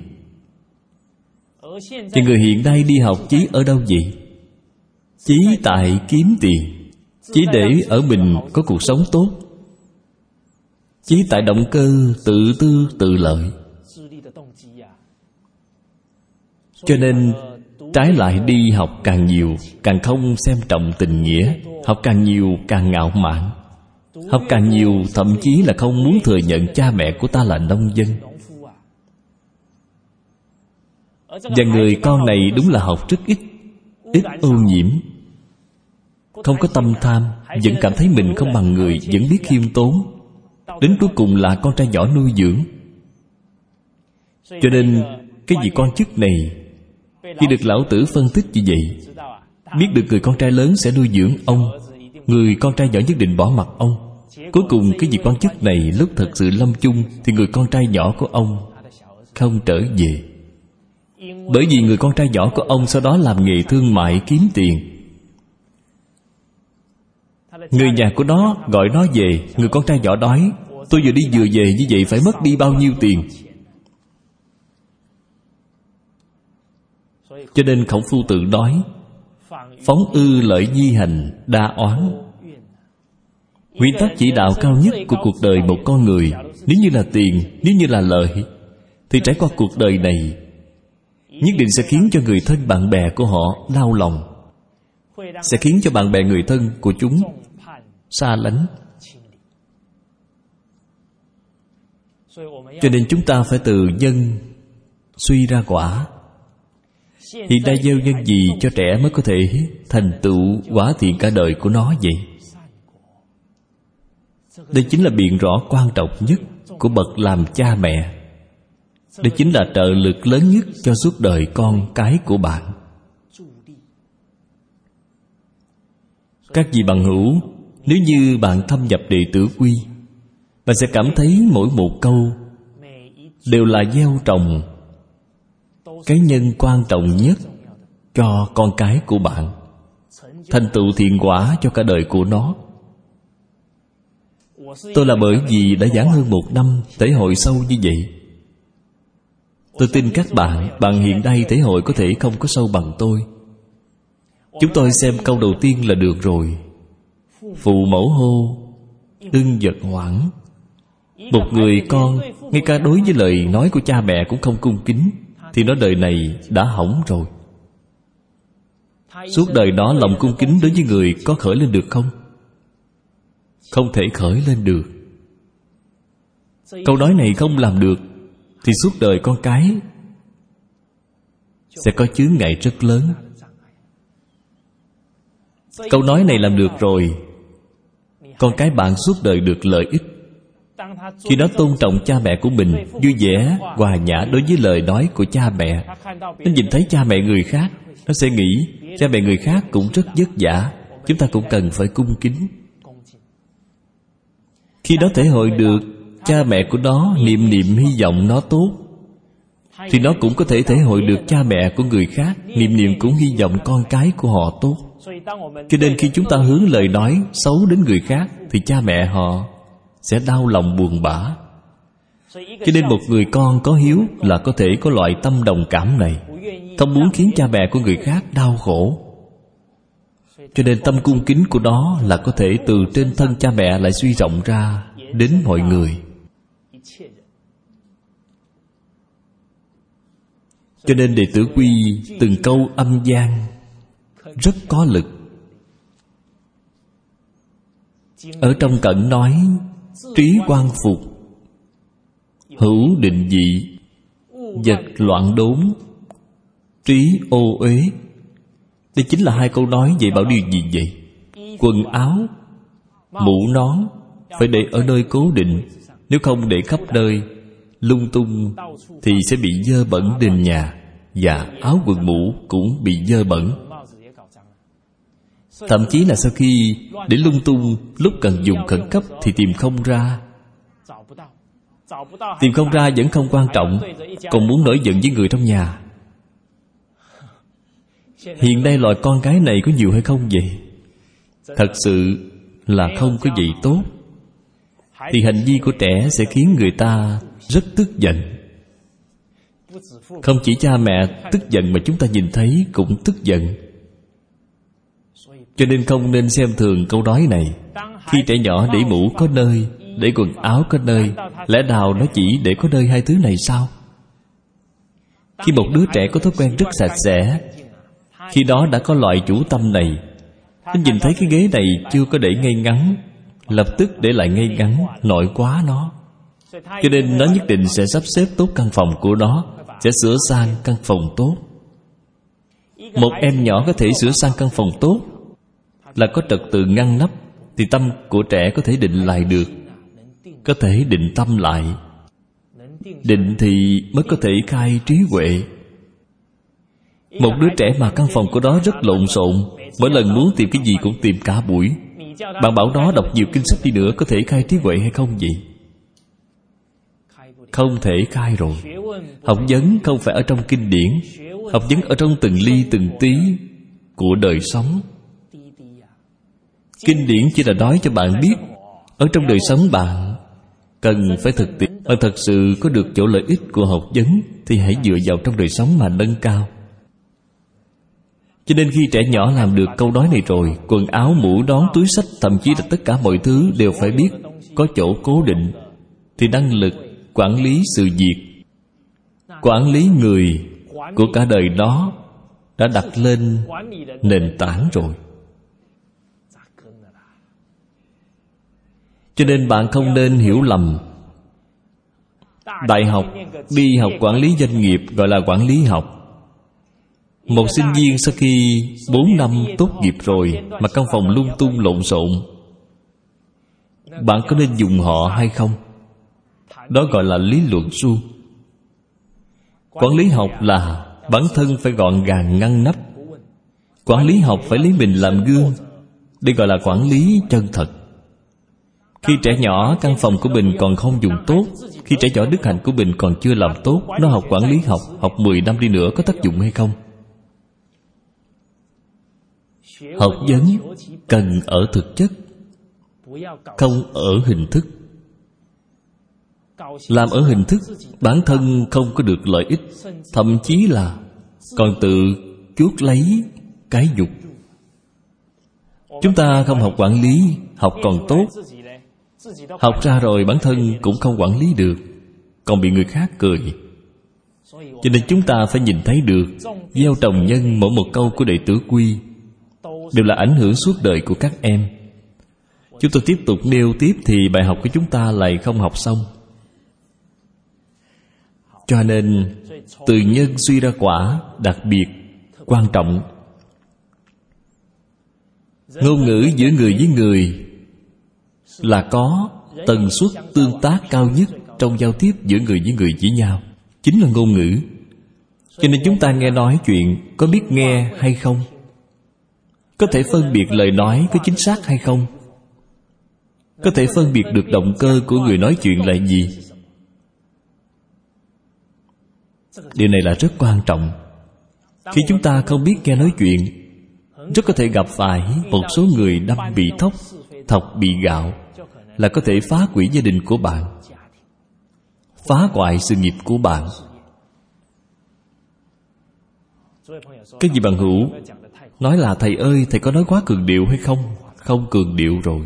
Thì người hiện nay đi học chí ở đâu vậy? Chí tại kiếm tiền. Chí để ở mình có cuộc sống tốt. Chí tại động cơ tự tư tự lợi. Cho nên trái lại đi học càng nhiều, càng không xem trọng tình nghĩa. Học càng nhiều càng ngạo mạn. Học càng nhiều thậm chí là không muốn thừa nhận cha mẹ của ta là nông dân. Và người con này đúng là học rất ít, ít ô nhiễm, không có tâm tham, vẫn cảm thấy mình không bằng người, vẫn biết khiêm tốn. Đến cuối cùng là con trai nhỏ nuôi dưỡng. Cho nên cái vị quan chức này, khi được lão tử phân tích như vậy, biết được người con trai lớn sẽ nuôi dưỡng ông, người con trai nhỏ nhất định bỏ mặc ông. Cuối cùng cái vị quan chức này lúc thật sự lâm chung thì người con trai nhỏ của ông không trở về. Bởi vì người con trai nhỏ của ông sau đó làm nghề thương mại kiếm tiền. Người nhà của nó gọi nó về. Người con trai nhỏ nói: tôi vừa đi vừa về như vậy phải mất đi bao nhiêu tiền. Cho nên Khổng Phu tự nói: phóng ư lợi nhi hành đa oán. Nguyên tắc chỉ đạo cao nhất của cuộc đời một con người, nếu như là tiền, nếu như là lợi, thì trải qua cuộc đời này nhất định sẽ khiến cho người thân bạn bè của họ đau lòng, sẽ khiến cho bạn bè người thân của chúng xa lánh. Cho nên chúng ta phải từ nhân suy ra quả. Hiện nay gieo nhân gì cho trẻ mới có thể thành tựu quả thiện cả đời của nó vậy? Đây chính là biện rõ quan trọng nhất của bậc làm cha mẹ. Đây chính là trợ lực lớn nhất cho suốt đời con cái của bạn. Các vị bằng hữu, nếu như bạn thâm nhập đệ tử quy, bạn sẽ cảm thấy mỗi một câu đều là gieo trồng cái nhân quan trọng nhất cho con cái của bạn, thành tựu thiện quả cho cả đời của nó. Tôi là bởi vì đã giảng hơn một năm thể hội sâu như vậy. Tôi tin các bạn, bạn hiện nay thể hội có thể không có sâu bằng tôi. Chúng tôi xem câu đầu tiên là được rồi. Phụ mẫu hô, ưng vật hoảng. Một người con, ngay cả đối với lời nói của cha mẹ cũng không cung kính, thì nó đời này đã hỏng rồi. Suốt đời đó lòng cung kính đối với người có khởi lên được không? Không thể khởi lên được. Câu nói này không làm được thì suốt đời con cái sẽ có chướng ngại rất lớn. Câu nói này làm được rồi, con cái bạn suốt đời được lợi ích. Khi đó tôn trọng cha mẹ của mình, vui vẻ, hòa nhã đối với lời nói của cha mẹ. Nó nhìn thấy cha mẹ người khác, nó sẽ nghĩ cha mẹ người khác cũng rất vất vả, chúng ta cũng cần phải cung kính. Khi đó thể hội được cha mẹ của nó niệm niệm hy vọng nó tốt, thì nó cũng có thể thể hội được cha mẹ của người khác niệm niệm cũng hy vọng con cái của họ tốt. Cho nên khi chúng ta hướng lời nói xấu đến người khác, thì cha mẹ họ sẽ đau lòng buồn bã. Cho nên một người con có hiếu là có thể có loại tâm đồng cảm này, không muốn khiến cha mẹ của người khác đau khổ. Cho nên tâm cung kính của nó là có thể từ trên thân cha mẹ lại suy rộng ra đến mọi người. Cho nên đệ tử quy từng câu âm gian rất có lực. Ở trong Cẩn nói: trí quan phục, hữu định dị, vật loạn đốn, trí ô uế. Đây chính là hai câu nói dạy bảo điều gì vậy? Quần áo, mũ nón phải để ở nơi cố định. Nếu không để khắp nơi lung tung thì sẽ bị dơ bẩn nền nhà, và áo quần mũ cũng bị dơ bẩn. Thậm chí là sau khi để lung tung, lúc cần dùng khẩn cấp thì tìm không ra. Tìm không ra vẫn không quan trọng, còn muốn nổi giận với người trong nhà. Hiện nay loại con cái này có nhiều hay không vậy? Thật sự là không có gì tốt. Thì hành vi của trẻ sẽ khiến người ta rất tức giận. Không chỉ cha mẹ tức giận mà chúng ta nhìn thấy cũng tức giận. Cho nên không nên xem thường câu nói này. Khi trẻ nhỏ để mũ có nơi, để quần áo có nơi, lẽ nào nó chỉ để có nơi hai thứ này sao? Khi một đứa trẻ có thói quen rất sạch sẽ, khi đó đã có loại chủ tâm này. Nó nhìn thấy cái ghế này chưa có để ngay ngắn, lập tức để lại ngay ngắn, nội quá nó. Cho nên nó nhất định sẽ sắp xếp tốt căn phòng của nó, sẽ sửa sang căn phòng tốt. Một em nhỏ có thể sửa sang căn phòng tốt, là có trật tự ngăn nắp, thì tâm của trẻ có thể định lại được. Có thể định tâm lại. Định thì mới có thể khai trí huệ. Một đứa trẻ mà căn phòng của nó rất lộn xộn, mỗi lần muốn tìm cái gì cũng tìm cả buổi, bạn bảo nó đọc nhiều kinh sách đi nữa có thể khai trí huệ hay không vậy? Không thể khai rồi. Học vấn không phải ở trong kinh điển, học vấn ở trong từng ly từng tí của đời sống. Kinh điển chỉ là nói cho bạn biết, ở trong đời sống bạn cần phải thực tiễn. Bạn thật sự có được chỗ lợi ích của học vấn thì hãy dựa vào trong đời sống mà nâng cao. Cho nên khi trẻ nhỏ làm được câu nói này rồi, quần áo, mũ, nón, túi xách, thậm chí là tất cả mọi thứ đều phải biết, có chỗ cố định, thì năng lực quản lý sự việc, quản lý người của cả đời đó đã đặt lên nền tảng rồi. Cho nên bạn không nên hiểu lầm. Đại học đi học quản lý doanh nghiệp gọi là quản lý học. Một sinh viên sau khi bốn năm tốt nghiệp rồi mà căn phòng lung tung lộn xộn, bạn có nên dùng họ hay không? Đó gọi là lý luận suông. Quản lý học là bản thân phải gọn gàng ngăn nắp. Quản lý học phải lấy mình làm gương. Đây gọi là quản lý chân thật. Khi trẻ nhỏ căn phòng của mình còn không dùng tốt, khi trẻ nhỏ đức hạnh của mình còn chưa làm tốt, nó học quản lý học, học mười năm đi nữa có tác dụng hay không? Học vấn cần ở thực chất, không ở hình thức. Làm ở hình thức, bản thân không có được lợi ích, thậm chí là còn tự chuốc lấy cái dục. Chúng ta không học quản lý, học còn tốt. Học ra rồi bản thân cũng không quản lý được, còn bị người khác cười. Cho nên chúng ta phải nhìn thấy được gieo trồng nhân mỗi một câu của đệ tử quy đều là ảnh hưởng suốt đời của các em. Chúng tôi tiếp tục nêu tiếp thì bài học của chúng ta lại không học xong. Cho nên từ nhân suy ra quả đặc biệt quan trọng. Ngôn ngữ giữa người với người là có tần suất tương tác cao nhất trong giao tiếp giữa người với người với nhau, chính là ngôn ngữ. Cho nên chúng ta nghe nói chuyện có biết nghe hay không, có thể phân biệt lời nói có chính xác hay không, có thể phân biệt được động cơ của người nói chuyện là gì. Điều này là rất quan trọng. Khi chúng ta không biết nghe nói chuyện, rất có thể gặp phải một số người đâm bị thóc, thọc bị gạo, là có thể phá hủy gia đình của bạn, phá hoại sự nghiệp của bạn. Cái gì bằng hữu nói là thầy ơi, thầy có nói quá cường điệu hay không? Không cường điệu rồi.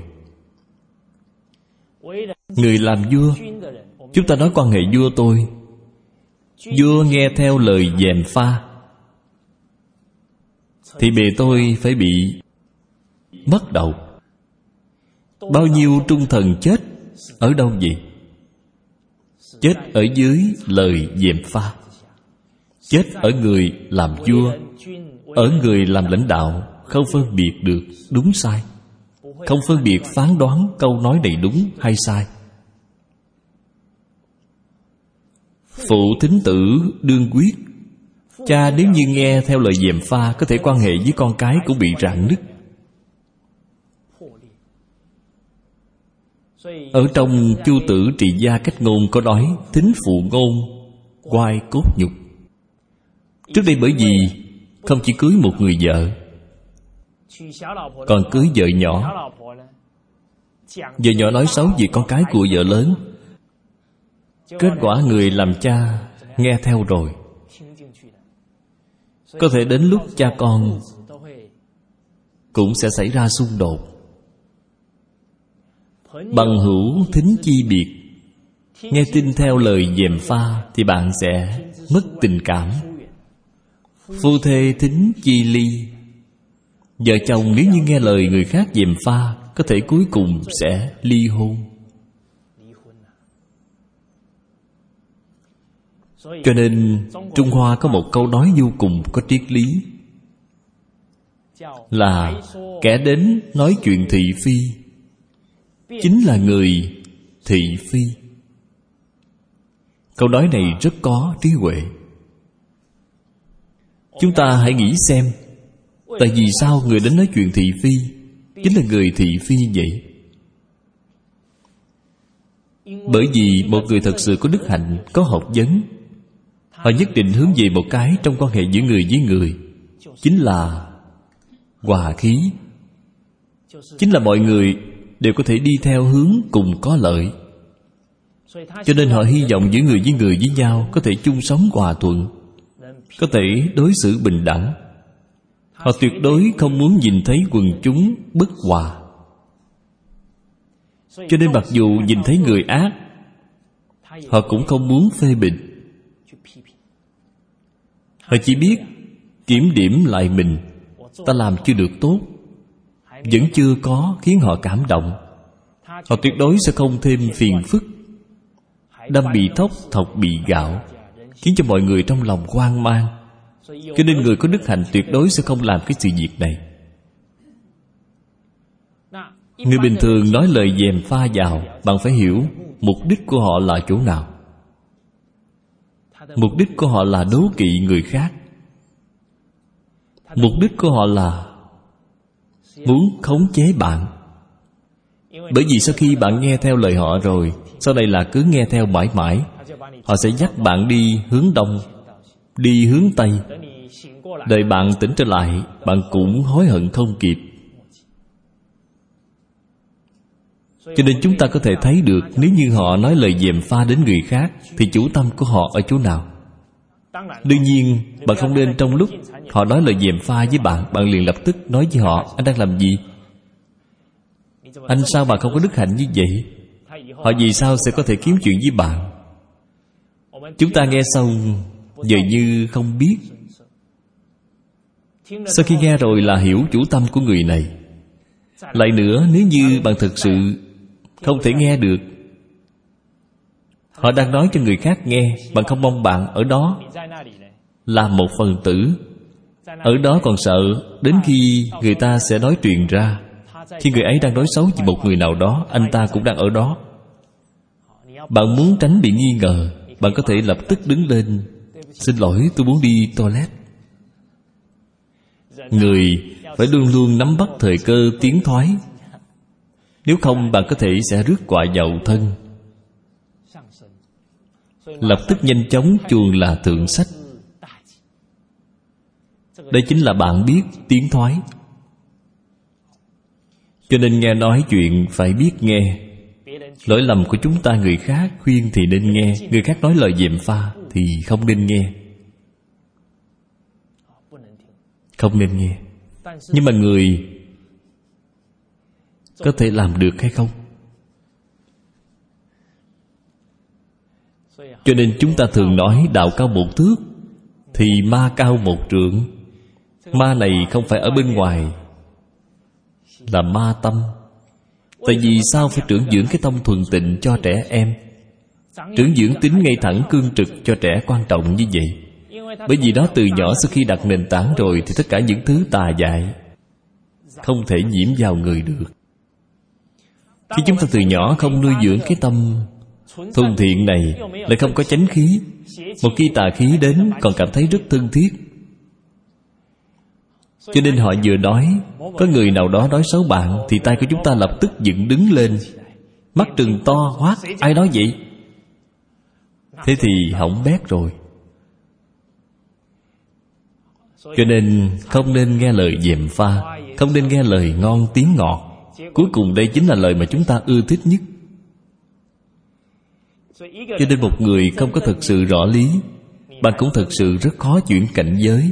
Người làm vua, chúng ta nói quan hệ vua tôi, vua nghe theo lời gièm pha, thì bề tôi phải bị mất đầu. Bao nhiêu trung thần chết ở đâu vậy? chết ở dưới lời gièm pha. Chết ở người làm vua, ở người làm lãnh đạo, không phân biệt được đúng sai, không phân biệt phán đoán câu nói này đúng hay sai. Phụ thính tử đương quyết. Cha nếu như nghe theo lời gièm pha, có thể quan hệ với con cái cũng bị rạn nứt. Ở trong Chu Tử Trị Gia Cách Ngôn có nói: thính phụ ngôn, oai cốt nhục. Trước đây bởi vì không chỉ cưới một người vợ, còn cưới vợ nhỏ. Vợ nhỏ nói xấu về con cái của vợ lớn, kết quả người làm cha nghe theo rồi. Có thể đến lúc cha con cũng sẽ xảy ra xung đột. Bằng hữu thính chi biệt. Nghe tin theo lời gièm pha thì bạn sẽ mất tình cảm. Phu thê thính chi ly. Vợ chồng nếu như nghe lời người khác gièm pha, có thể cuối cùng sẽ ly hôn. Cho nên Trung Hoa có một câu nói vô cùng có triết lý, là kẻ đến nói chuyện thị phi chính là người thị phi. Câu nói này rất có trí huệ. Chúng ta hãy nghĩ xem, tại vì sao người đến nói chuyện thị phi chính là người thị phi vậy? Bởi vì một người thật sự có đức hạnh, có học vấn, họ nhất định hướng về một cái trong quan hệ giữa người với người, chính là hòa khí. Chính là mọi người đều có thể đi theo hướng cùng có lợi. Cho nên họ hy vọng giữa người với người với nhau có thể chung sống hòa thuận, có thể đối xử bình đẳng. Họ tuyệt đối không muốn nhìn thấy quần chúng bất hòa. Cho nên mặc dù nhìn thấy người ác, họ cũng không muốn phê bình. Họ chỉ biết kiểm điểm lại mình. Ta làm chưa được tốt, vẫn chưa có khiến họ cảm động. Họ tuyệt đối sẽ không thêm phiền phức, đâm bị thóc thọc bị gạo, khiến cho mọi người trong lòng hoang mang. Cho nên người có đức hạnh tuyệt đối sẽ không làm cái sự việc này. Người bình thường nói lời gièm pha vào, bạn phải hiểu mục đích của họ là chỗ nào. Mục đích của họ là đố kỵ người khác. Mục đích của họ là muốn khống chế bạn. Bởi vì sau khi bạn nghe theo lời họ rồi, sau này là cứ nghe theo mãi mãi. Họ sẽ dắt bạn đi hướng đông, đi hướng tây. Đợi bạn tỉnh trở lại, bạn cũng hối hận không kịp. Cho nên chúng ta có thể thấy được, nếu như họ nói lời gièm pha đến người khác, thì chủ tâm của họ ở chỗ nào? Đương nhiên, bạn không nên trong lúc họ nói lời gièm pha với bạn, bạn liền lập tức nói với họ: anh đang làm gì? Anh sao mà không có đức hạnh như vậy? Họ vì sao sẽ có thể kiếm chuyện với bạn? Chúng ta nghe xong giờ như không biết. Sau khi nghe rồi là hiểu chủ tâm của người này. Lại nữa, nếu như bạn thực sự không thể nghe được, họ đang nói cho người khác nghe, bạn không mong bạn ở đó làm một phần tử. Ở đó còn sợ đến khi người ta sẽ nói truyền ra. Khi người ấy đang nói xấu về một người nào đó, anh ta cũng đang ở đó. Bạn muốn tránh bị nghi ngờ, bạn có thể lập tức đứng lên: xin lỗi, tôi muốn đi toilet. Người phải luôn luôn nắm bắt thời cơ tiến thoái. Nếu không, bạn có thể sẽ rước họa vào thân. Lập tức nhanh chóng chuồn là thượng sách. Đây chính là bạn biết tiến thoái. Cho nên nghe nói chuyện phải biết nghe. Lỗi lầm của chúng ta, người khác khuyên thì nên nghe, người khác nói lời gièm pha thì không nên nghe. Không nên nghe. Nhưng mà người có thể làm được hay không? Cho nên chúng ta thường nói đạo cao một thước thì ma cao một trượng. Ma này không phải ở bên ngoài, là ma tâm. Tại vì sao phải trưởng dưỡng cái tâm thuần tịnh cho trẻ em? Trưởng dưỡng tính ngay thẳng cương trực cho trẻ quan trọng như vậy. Bởi vì đó từ nhỏ sau khi đặt nền tảng rồi thì tất cả những thứ tà dại không thể nhiễm vào người được. Khi chúng ta từ nhỏ không nuôi dưỡng cái tâm thuần thiện này, lại không có chánh khí, một khi tà khí đến còn cảm thấy rất thân thiết. Cho nên họ vừa nói có người nào đó nói xấu bạn thì tay của chúng ta lập tức dựng đứng lên, mắt trừng to hoác, ai nói vậy? Thế thì hỏng bét rồi. Cho nên không nên nghe lời gièm pha, không nên nghe lời ngon tiếng ngọt. Cuối cùng đây chính là lời mà chúng ta ưa thích nhất. Cho nên một người không có thực sự rõ lý, bạn cũng thực sự rất khó chuyển cảnh giới.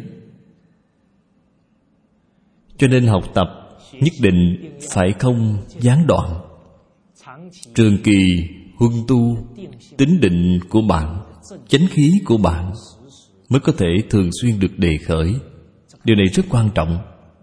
Cho nên học tập nhất định phải không gián đoạn. Trường kỳ huân tu, tín định của bạn, chánh khí của bạn mới có thể thường xuyên được đề khởi. Điều này rất quan trọng.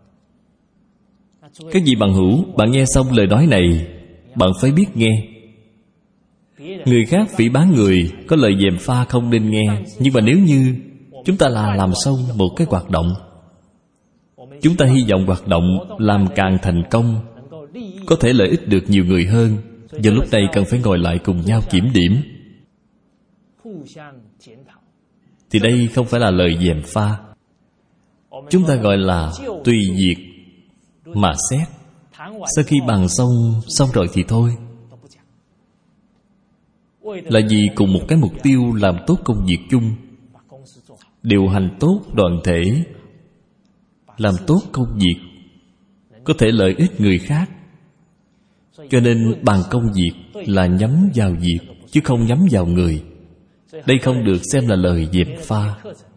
Các vị bằng hữu, bạn nghe xong lời nói này, bạn phải biết nghe. Người khác phỉ báng người, có lời gièm pha không nên nghe. Nhưng mà nếu như chúng ta là làm xong một cái hoạt động, chúng ta hy vọng hoạt động làm càng thành công, có thể lợi ích được nhiều người hơn, giờ lúc này cần phải ngồi lại cùng nhau kiểm điểm. Thì đây không phải là lời gièm pha, chúng ta gọi là tùy việc mà xét. Sau khi bàn xong xong rồi thì thôi. Là vì cùng một cái mục tiêu làm tốt công việc chung, điều hành tốt đoàn thể, làm tốt công việc, có thể lợi ích người khác. Cho nên bàn công việc là nhắm vào việc, chứ không nhắm vào người. Đây không được xem là lời gièm pha.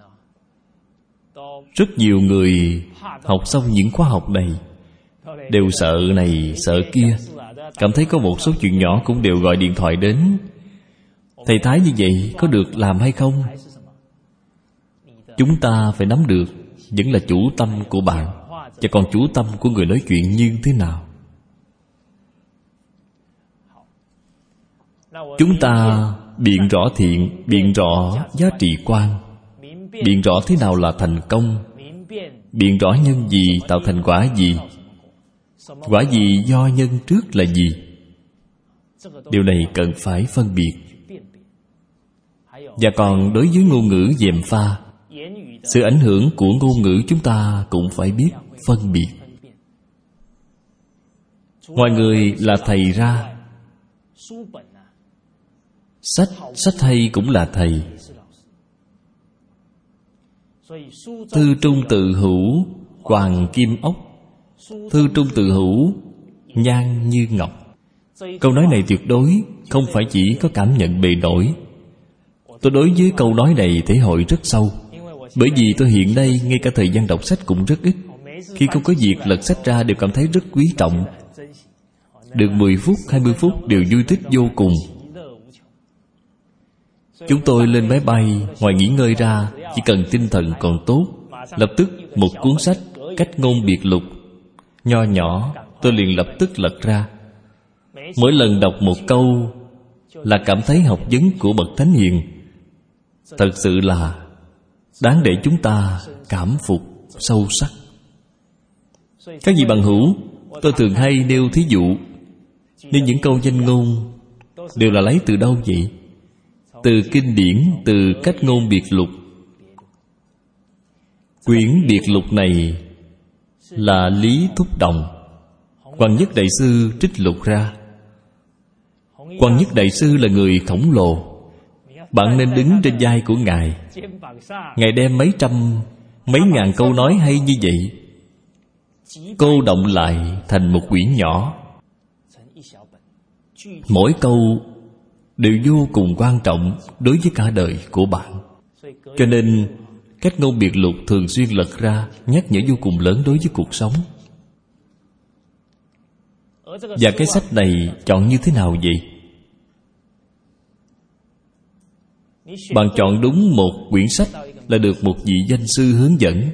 Rất nhiều người học xong những khóa học này đều sợ này sợ kia, cảm thấy có một số chuyện nhỏ cũng đều gọi điện thoại đến. Thầy Thái như vậy có được làm hay không? Chúng ta phải nắm được vẫn là chủ tâm của bạn, và còn chủ tâm của người nói chuyện như thế nào. Chúng ta biện rõ thiện, biện rõ giá trị quan, biện rõ thế nào là thành công, biện rõ nhân gì tạo thành quả gì, quả gì do nhân trước là gì. Điều này cần phải phân biệt. Và còn đối với ngôn ngữ gièm pha, sự ảnh hưởng của ngôn ngữ chúng ta cũng phải biết phân biệt. Ngoài người là thầy ra, Sách, sách hay cũng là thầy. Thư trung tự hữu, hoàng kim ốc. Thư trung tự hữu, nhan như ngọc. Câu nói này tuyệt đối không phải chỉ có cảm nhận bề nổi. Tôi đối với câu nói này thể hội rất sâu. Bởi vì tôi hiện nay ngay cả thời gian đọc sách cũng rất ít. Khi không có việc lật sách ra đều cảm thấy rất quý trọng. Được mười phút, hai mươi phút đều vui thích vô cùng. Chúng tôi lên máy bay, ngoài nghỉ ngơi ra, chỉ cần tinh thần còn tốt, lập tức một cuốn sách Cách ngôn biệt lục nho nhỏ, tôi liền lập tức lật ra. Mỗi lần đọc một câu là cảm thấy học vấn của bậc thánh hiền. Thật sự là đáng để chúng ta cảm phục sâu sắc. Các vị bằng hữu, tôi thường hay nêu thí dụ, nên những câu danh ngôn đều là lấy từ đâu vậy? Từ kinh điển, từ Cách ngôn biệt lục. Quyển biệt lục này là Lý Thúc Đồng, Hoàng Nhất Đại Sư trích lục ra. Hoàng Nhất Đại Sư là người khổng lồ. Bạn nên đứng trên vai của Ngài. Ngài đem mấy trăm, mấy ngàn câu nói hay như vậy cô động lại thành một quyển nhỏ. Mỗi câu đều vô cùng quan trọng đối với cả đời của bạn. Cho nên Cách ngôn biệt lục thường xuyên lật ra, nhắc nhở vô cùng lớn đối với cuộc sống. Và cái sách này chọn như thế nào vậy? Bạn chọn đúng một quyển sách là được một vị danh sư hướng dẫn.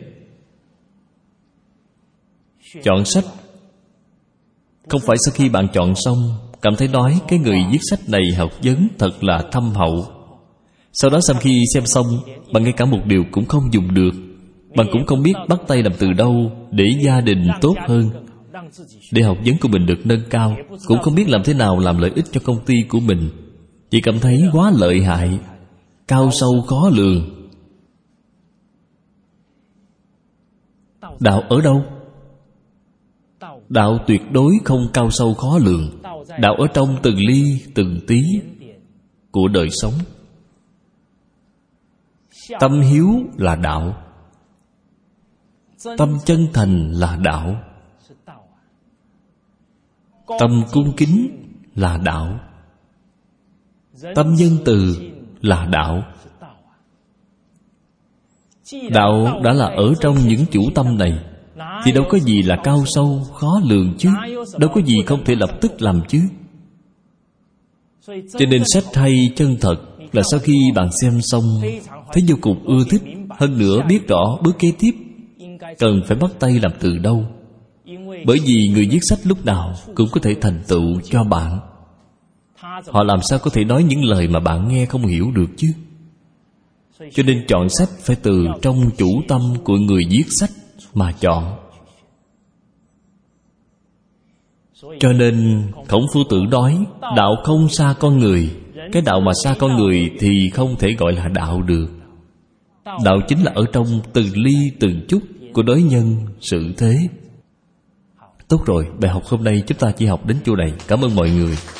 Chọn sách không phải sau khi bạn chọn xong cảm thấy nói cái người viết sách này học vấn thật là thâm hậu. Sau đó sau khi xem xong, bạn ngay cả một điều cũng không dùng được. Bạn cũng không biết bắt tay làm từ đâu để gia đình tốt hơn, để học vấn của mình được nâng cao. Cũng không biết làm thế nào làm lợi ích cho công ty của mình. Chỉ cảm thấy quá lợi hại, cao sâu khó lường. Đạo ở đâu? Đạo tuyệt đối không cao sâu khó lường. Đạo ở trong từng ly từng tí của đời sống. Tâm hiếu là đạo. Tâm chân thành là đạo. Tâm cung kính là đạo. Tâm nhân từ là đạo. Đạo đã là ở trong những chủ tâm này, thì đâu có gì là cao sâu khó lường chứ. Đâu có gì không thể lập tức làm chứ. Cho nên sách hay chân thật là sau khi bạn xem xong thấy vô cùng ưa thích, hơn nữa biết rõ bước kế tiếp cần phải bắt tay làm từ đâu. Bởi vì người viết sách lúc nào cũng có thể thành tựu cho bạn. Họ làm sao có thể nói những lời mà bạn nghe không hiểu được chứ. Cho nên chọn sách phải từ trong chủ tâm của người viết sách mà chọn. Cho nên Khổng Phu Tử nói đạo không xa con người. Cái đạo mà xa con người thì không thể gọi là đạo được. Đạo chính là ở trong từng ly từng chút của đối nhân sự thế. Tốt rồi, bài học hôm nay chúng ta chỉ học đến chỗ này. Cảm ơn mọi người.